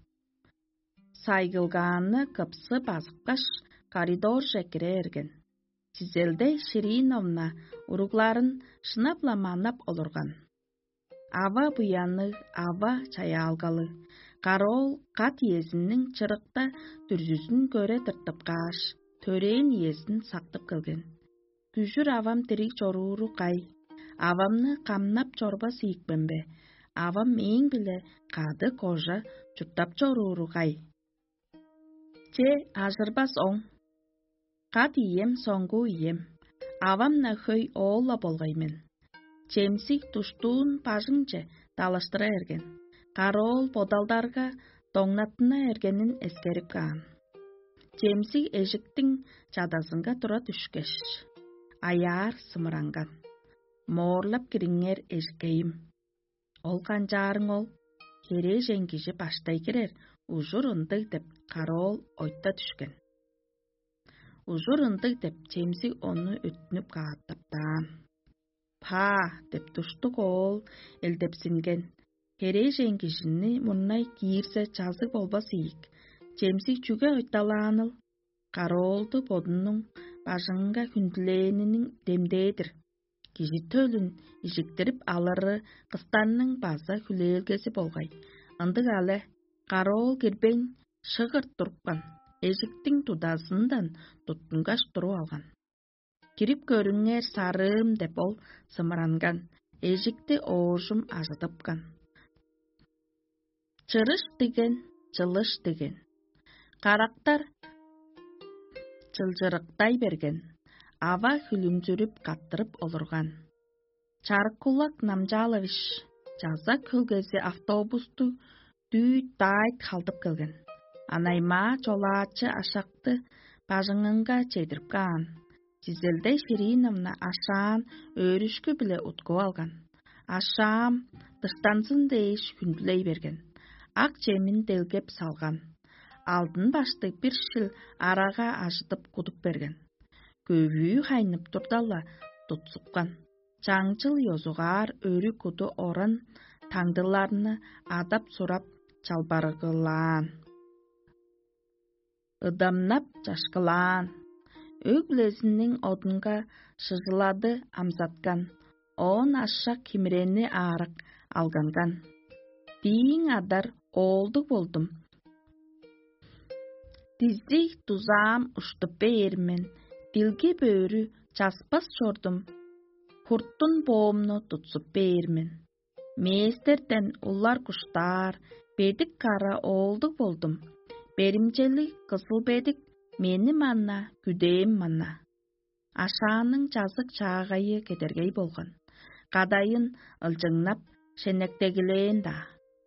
Speaker 1: сайгылгааны кыпсы базыккаш коридор жекире эрген. Чизелде Шириновна уругларын шынапла манап олурган. Ава буяны, ава чаялгалы. Кароол кат иесинин чырыкта дүрзүсүн көрө тыртыпкааш, төрээн иесин сактып келген. Күшүр авам тирик чорууру кай. Авамны камнап чорба сийикпенбе. Авам эң биле кады кожа чуттап чорууру кай. Че ажырбас оң. Кат ием соңгу ием. Авамна хөй оолла болгаймен. Чемсик туштуун пажыңче талаштыра эрген. Кароол бодалдарга тоңнатына эргенин эскерип каан. Чемсик эжиктин чадасынга тура түшкеш. Аяар сымыранган. Mooрлап кириңер эжикейим. Ол канжаарың ол. Кере жеңкиши баштай кирер. Ужур ындык деп Кароол ойта түшкен. Ужур ындык деп Чемсик оны өтүнүп кааттаптаан. Па деп туштук оол элдепсинген. Кере жеңкишини муннай киирсе жазык болбас ийик. Чемсик чүгө ойталааныл. Кароолду бодунун бажыңга күндүлээнинин демдээдир. Киши төлүн ижиктирип алыры кыстанның база хүлээлгеси болгай. Ындык але Кароол кирбең шыгырт турупкан. Эжиктин тудасындан туттунгаш туруп алган. Кирип көрүңер сарым деп ол сымыранган. Эжикти оожум ажытыпкан. Чырыш деген, чылыш деген. Карактар чылжырыктай берген. Ава хүлүмжүрүп каттырып олурган. Чаркулак Намжалович жаза көлгесі автобусты дүйт дайт қалдып келген. Анайма жолачы ашақты бажыңынға чейдіріп қаған. Жизелдей Шириновна ашаан өрішкі біле ұтқу алған. Ашам дыштансын дейш күнділей берген. Ақ жемін делгеп салған. Алдын башты бір шыл араға ажытып құдып берген. Көбүй қайнып тұрдала тұтсыққан. Жаңчыл йозуғар өрі күді орын таңдыларыны адап сұрап чалбарғылан. Ыдамнап жашқылан. Өглезінің одынға шызылады амзатқан. Он ашақ кемірені арық алғанған. Дейін адар олды болдым. Дизі тузам ұштып бейірмен. Дилге бөрі жаспас жордым. Құрттын боомны тұтсып бейірмен. Мейстерден улар құштар, бедік қара олды болдым. Берімжелі қысыл бедік мені манна, күдейім манна. Ашаның жазық чағайы кетергей болған. Қадайын ылжыңнап, шенектегілейін да.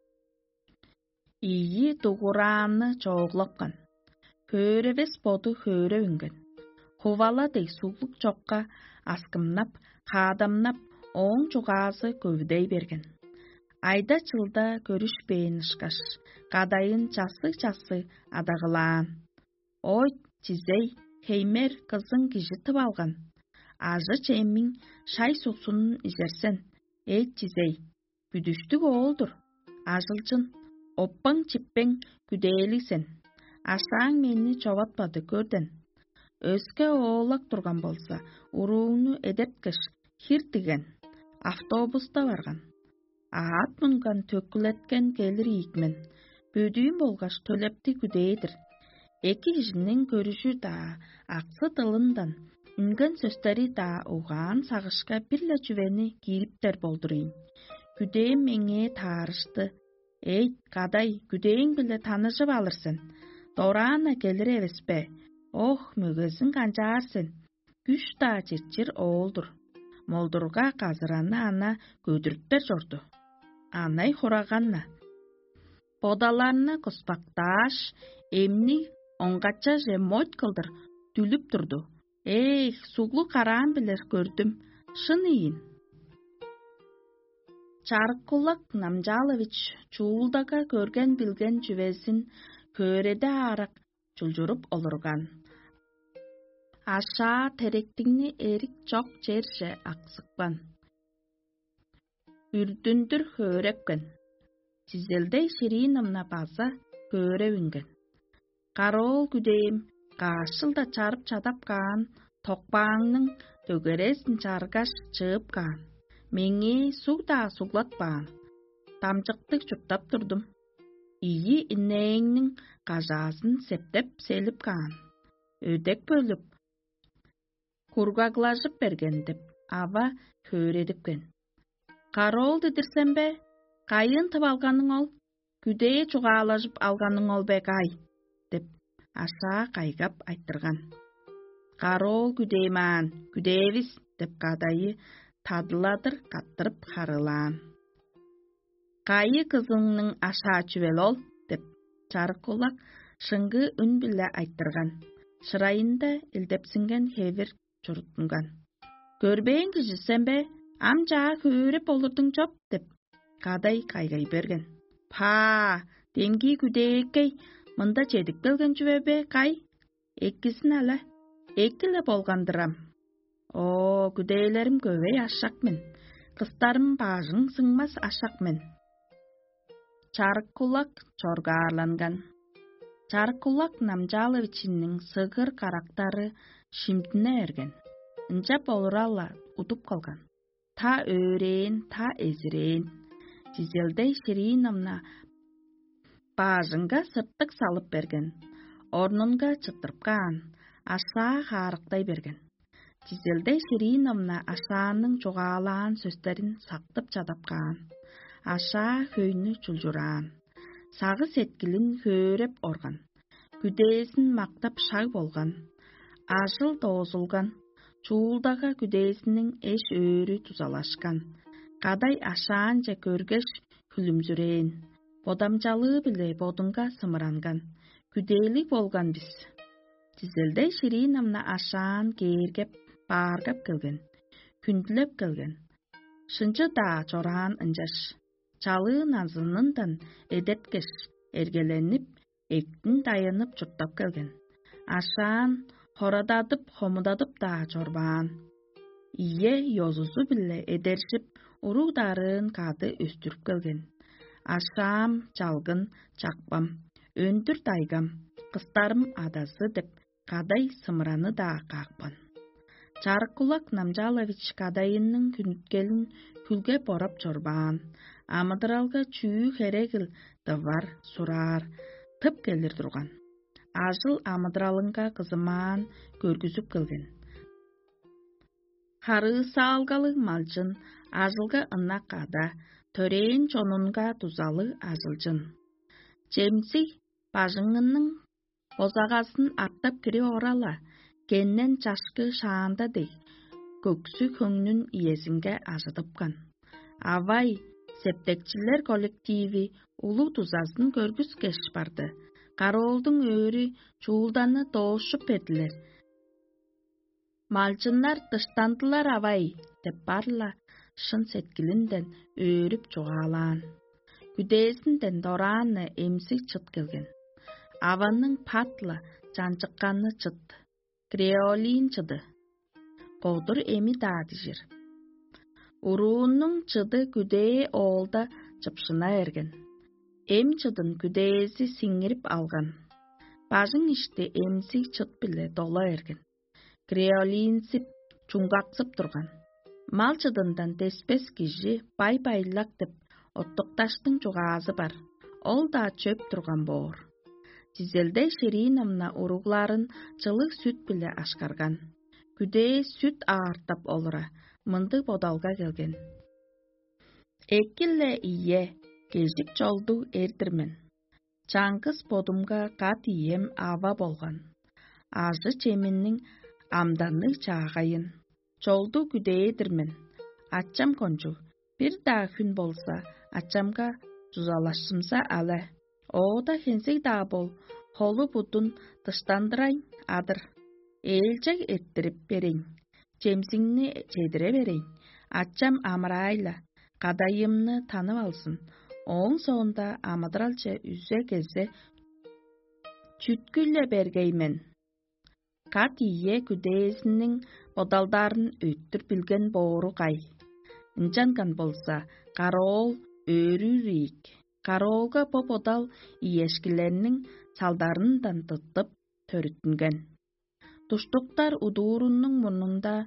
Speaker 1: Ийі тұғыраны жоғлыққан. Көревес боды көрі үнген. Хуваладей сұлық жоққа аскымнап, қадамнап, оң жұғазы көвдей берген. Айда чылда көрішпейін ұшқаш. Қадайын жасы-жасы адағылан. Ой, тизей, хеймер қызың кежітіп алған. Ажы чемін шай соқсунын изерсен. Ей, тизей, күдіштік олдыр. Ажылжын, оппаң чиппен күдейлісен. Ашаң мені жауатпады көрден. Өске оолақ тұрған болса, ұруыны едеткіш, хиртіген. Автобуста барған. Ағат мұнған төккілеткен келір икмен. Бөдүйін болғаш төлепті күдейдір. Эки кишинин көрүшү да, аксы тылындан, үнген сөстери да уған сағышқа бірлі жүвені кириптер болдырыйын. Күдейім меңе тарышты. Ей, қадай, күдейін білі танышып алырсın. Дорана келір евеспе. Ох, мөгізін қанжарсın. Күш да черчир олдыр. Молдырға қазыраны ана көдірттер жорды. Анай хорағанна. Бодаларны құспақташ, емни оңғача жемойт қылдыр, түліп тұрды. Эй, суглу қаран білер көрдім, шын иін. Чарыққұлақ Намжалович чуылдаға көрген білген жүвесін көреде арақ жүлжұрып олырған. Аша теректігіне ерік жоқ жерше ақсықпан. Үрдіндір көреккен. Жизелдей Шириновна база көре үнген. Қарол күдейім, қашылда чарып чадапқан, тоқпаңның төгересін чарғаш чыпқан. Меңе суғда суғлатпан. Тамжықтық жұптап тұрдым. Ии иннейіңнің қажасын септеп селіп қан. Өдек бөліп, құрғағлажып берген деп, ава көредіпкен. Қарол дедірсен бе? Қайын тып алғаның ол? Күдей чуғалажып алғаның ол бе қай? Деп, аша қайгап айттырған. Қарол күдейман, күдейвіз, деп қадайы тадыладыр қаттырып қарылан. Қайы қызыңның аша чүвел ол? Деп, Чарыққұлақ шыңғы үн білі айттырған. Шырайында илдепсінген хевір чұртынған. Көрбейін кішісен бе? Амжа көріп олырдың жоп, деп. Қадай қайғай берген. Па, демгі күдейкей, мұнда жедік белген жүве бе, қай? Еккісін әлі, еккілі болғандырам. О, күдейлерім көвей ашақмен, қыстарым бажың сыңмас ашақмен. Чарыққұлақ чорғарланған. Чарыққұлақ Намжаловичінің сығыр қарақтары шимдіне әрген. Інжап олыралла ұтып қалған. Та өрен, та ezірен. Жизелдей Шириновна бажынға сырттық салып берген. Орнынға чыттырпқан, аша қарықтай берген. Жизелдей Шириновна ашаның жоғалан сөстерін сақтып чадапқан. Аша хүйні чүлжуран. Сағы сеткілін көреп орған. Күдесін мақтап шаг болған. Ажыл дозылған. Чуылдаға күдесінің еш өрі тузалашқан. Кадай ашаанча көргеш күлүмжүрээн. Бодамжалыы биле бодунга сымыранган. Күдээлик болган биз. Тизелдей Ширин амна ашаан кээргеп, бааргап келген. Күндүлөп келген. Шынчы да чораан ынжаш. Чалыын азынындан эдеткеш эргеленип, эктин таянып чуртап келген. Ашаан хорададып, хомудадып да чорбаан. Ие йозузу биле эдершип, уругдарын кады өстүрүп келген. Ашаам чалгын чакпам, өндүр тайгам, кыстарым адасы деп кадай сымыраны да какпан. Чарыккулак Намжалович кадайынның күнүткелин күлге борап чорбаан. Амыдыралга чүү херегил тывар, сураар, тып келир турган. Ажыл амыдыралынга кызымаан көргүзүп келген. Хары саалгалы малжын, ажылга ынна када, төрээн чонунга тузалы ажылжын. Жемси бажыңынның бозагасын аттап кире орала, кеннен чашкы шаанда дей, көксү көңнүн иесинге ажытыпкан. Авай, септекчилер коллективи улуу тузасын көргүскеш барды. Кароолдун өөрү чуулданы тоошуп бердилер. Малчындар тыштандылар авай, деп барла шын сеткилинден өөрүп чугаалаан. Күдээсинден дорааны эмси чыт келген. Аванның патла жанчыкканы чыт. Креолин чыды. Kodur эми даады жир. Уруунун чыды күдээ оолда чыпшына эрген. Эм чыдын күдээси сиңирип алган. Бажың ишти эмси чыт биле дола эрген. Креолинсип, чуңгаксып турган. Мал чыдындан теспес кижи бай-байлак деп оттукташтың чугаазы бар. Ол да чөп турган боор. Тизелдей Ширин амна уругларын чылык сүт биле ашкарган. Күдээ сүт аартап олура, мынды бодалга келген. Эккилле ие, кежик жолду эрдирмен. Чаңкыз бодумга кат ием ава болган. Ажы чеминнің амданы чаагайын. Жолду күдээдирмен. Ачам кончу, бир да күн болса, ачамга жузалашымса але. Ода хенсек да бол, холу бутун тыштандырайын адыр. Элчек эрттирип берейин. Жемсиңни чедире берейин. Ачам амырайла, кадайымны танып алсын. Оң соонда амыдыралча үзе кезде чүткүлле бергеймен. Кат ие күдээсинин бодалдарын өттүр билген боору кай. Инчанган болса, кароол өөрүрийик. Кароолга по бодал иешкилеринин салдарындан тыттып төрүттүнген. Туштуктар удуурунун мурнунда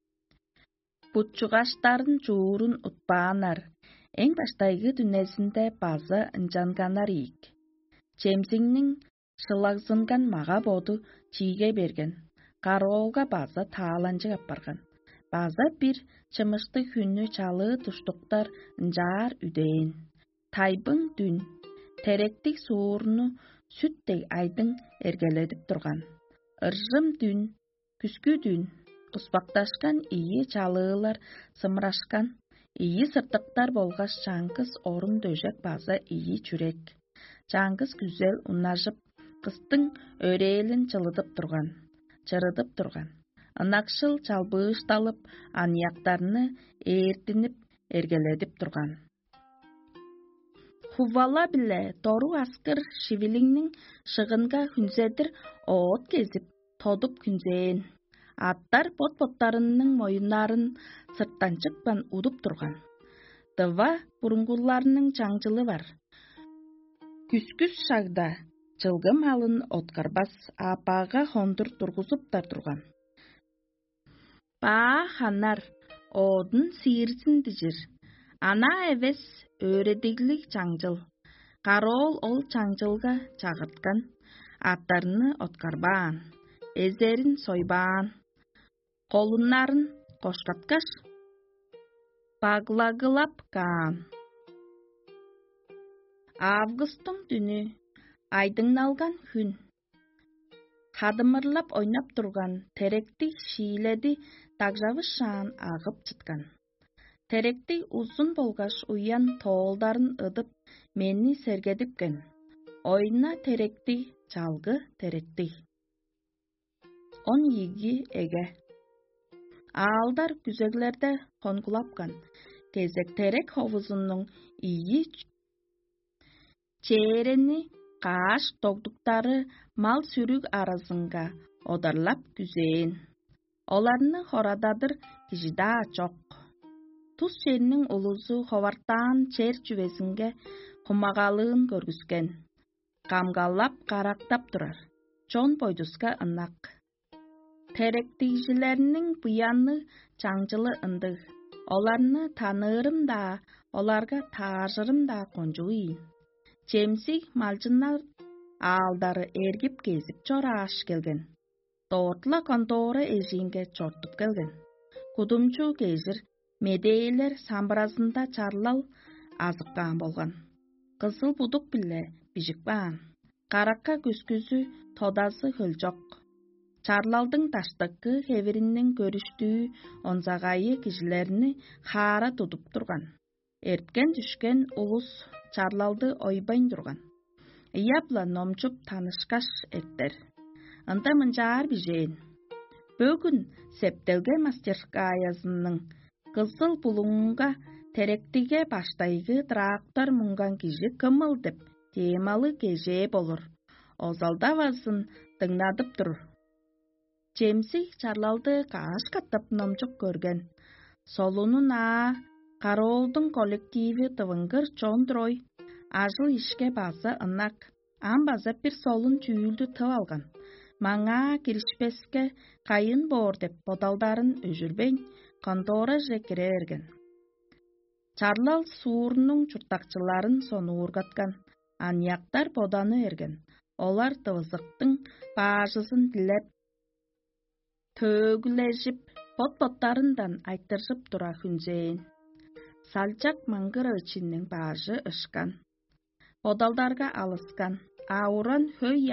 Speaker 1: бутчугаштарын жуурун утпаанар. Эң баштайгы дүнесинде базы ынчанганар ийик. Жемсиңнин шылагсынган мага боду чийге берген. Кароолга база тааланчык апарган. База бир чымышты күнү чалы туштуктар ынжаар үдээн. Тайбың дүн, теректик суурну сүттей айдың эргеледип турган. Ыржым дүн, күскү дүн, куспакташкан ийи чалыылар сымырашкан. Ийи сыртыктар болгаш чаңкыз орун дөжек база ийи чүрек. Чаңкыз күзел унажып, кыстың өреэлин чылыдып турган, чырыдып турган. Ынакшыл чалбыышталып, анияктарны ээртинип, эргеледип турган. Хуввала биле тору аскыр шивилиңнин шыгынга хүнзедир оот кезип, тодуп күнзээн. Аттар бот-боттарынын моюннарын сырттан чыкпан удуп турган. Тыва буруңгуларынын чаңжылы бар. Күскүс шагда чылгы малын откарбас апага хондур тургузуптар турган. Баа ханар оодун сиирсин дижир. Ана эвес өредиглик чаңжыл. Кароол ол чаңжылга чагырткан. Аттарыны откарбаан. Эзерин сойбаан. Колуннарын кошкаткаш баглагылап каан. Августун түнү айдыңналган күн. Кадымырлап ойнап турган теректи шийледи дагжабыш шаан агып чыткан. Теректи uzun болгаш уян тоолдарын ыдып, мени сергедипкен. Ойна теректи, жалгы теретти. Он иги эге. Аалдар күзеглерде конгулапкан. Кезек терек ховузунун ийи чээрени кааш тогдуктары мал сүрүк арасынга одарлап күзээн. Оларны хорададыр киши да чок. Тус чернин улузу ховартаан чер чүбесинге кумагалыын көргүскен. Камгаллап карактап турар. Чон бойдуска ынак. Теректигилернин буяны чаңжылы ындыг. Оларны танырым да, оларга таажырым да конжуйын. Чемсик малжынар аалдары эргип кезип чорааш келген. Тоотла контора эжинге чортуп келген. Кудумчу кезир медейлер самбырасында чарлал азыккан болгон. Кызыл будук биле бижикпаан. Каракка күскүзү тодасы хылжок. Чарлалдың таштыкы хевиринин көрүштүү онзагайы кишилерни хаара тутуп турган. Эрткен түшкен улус чарлалды ойбайн турган. Ыяпла номчуп танышкаш эттер. Ынта мынжаар бижээн. Бөгүн септелге мастерскаясынын кызыл булуңга теректиге баштайгы трактор мунган киши кымыл деп темалы кежээ болор. Озалдабасын тыңнадып тур. Чемсик чарлалды кааш каттап номчук көрген. Солунун аа кароолдун коллективи тывыңгыр чондурой. Ажыл ишке база ынак. Амбаза бир солун чүйүлдү тып алган. Маңа киришпеске кайын боор деп бодалдарын өжүрбейн контора же кире берген. Чарлал суурунун чуртакчыларын сону ургаткан. Аньяктар боданы эрген. Олар тывызыктын баажысын дилеп төгүлежип бот-боттарындан айтыржып тура хүнзээн. Салчак маңгыр ычынның баажы ышкан. Бодалдарга алыскан. Ауран хөй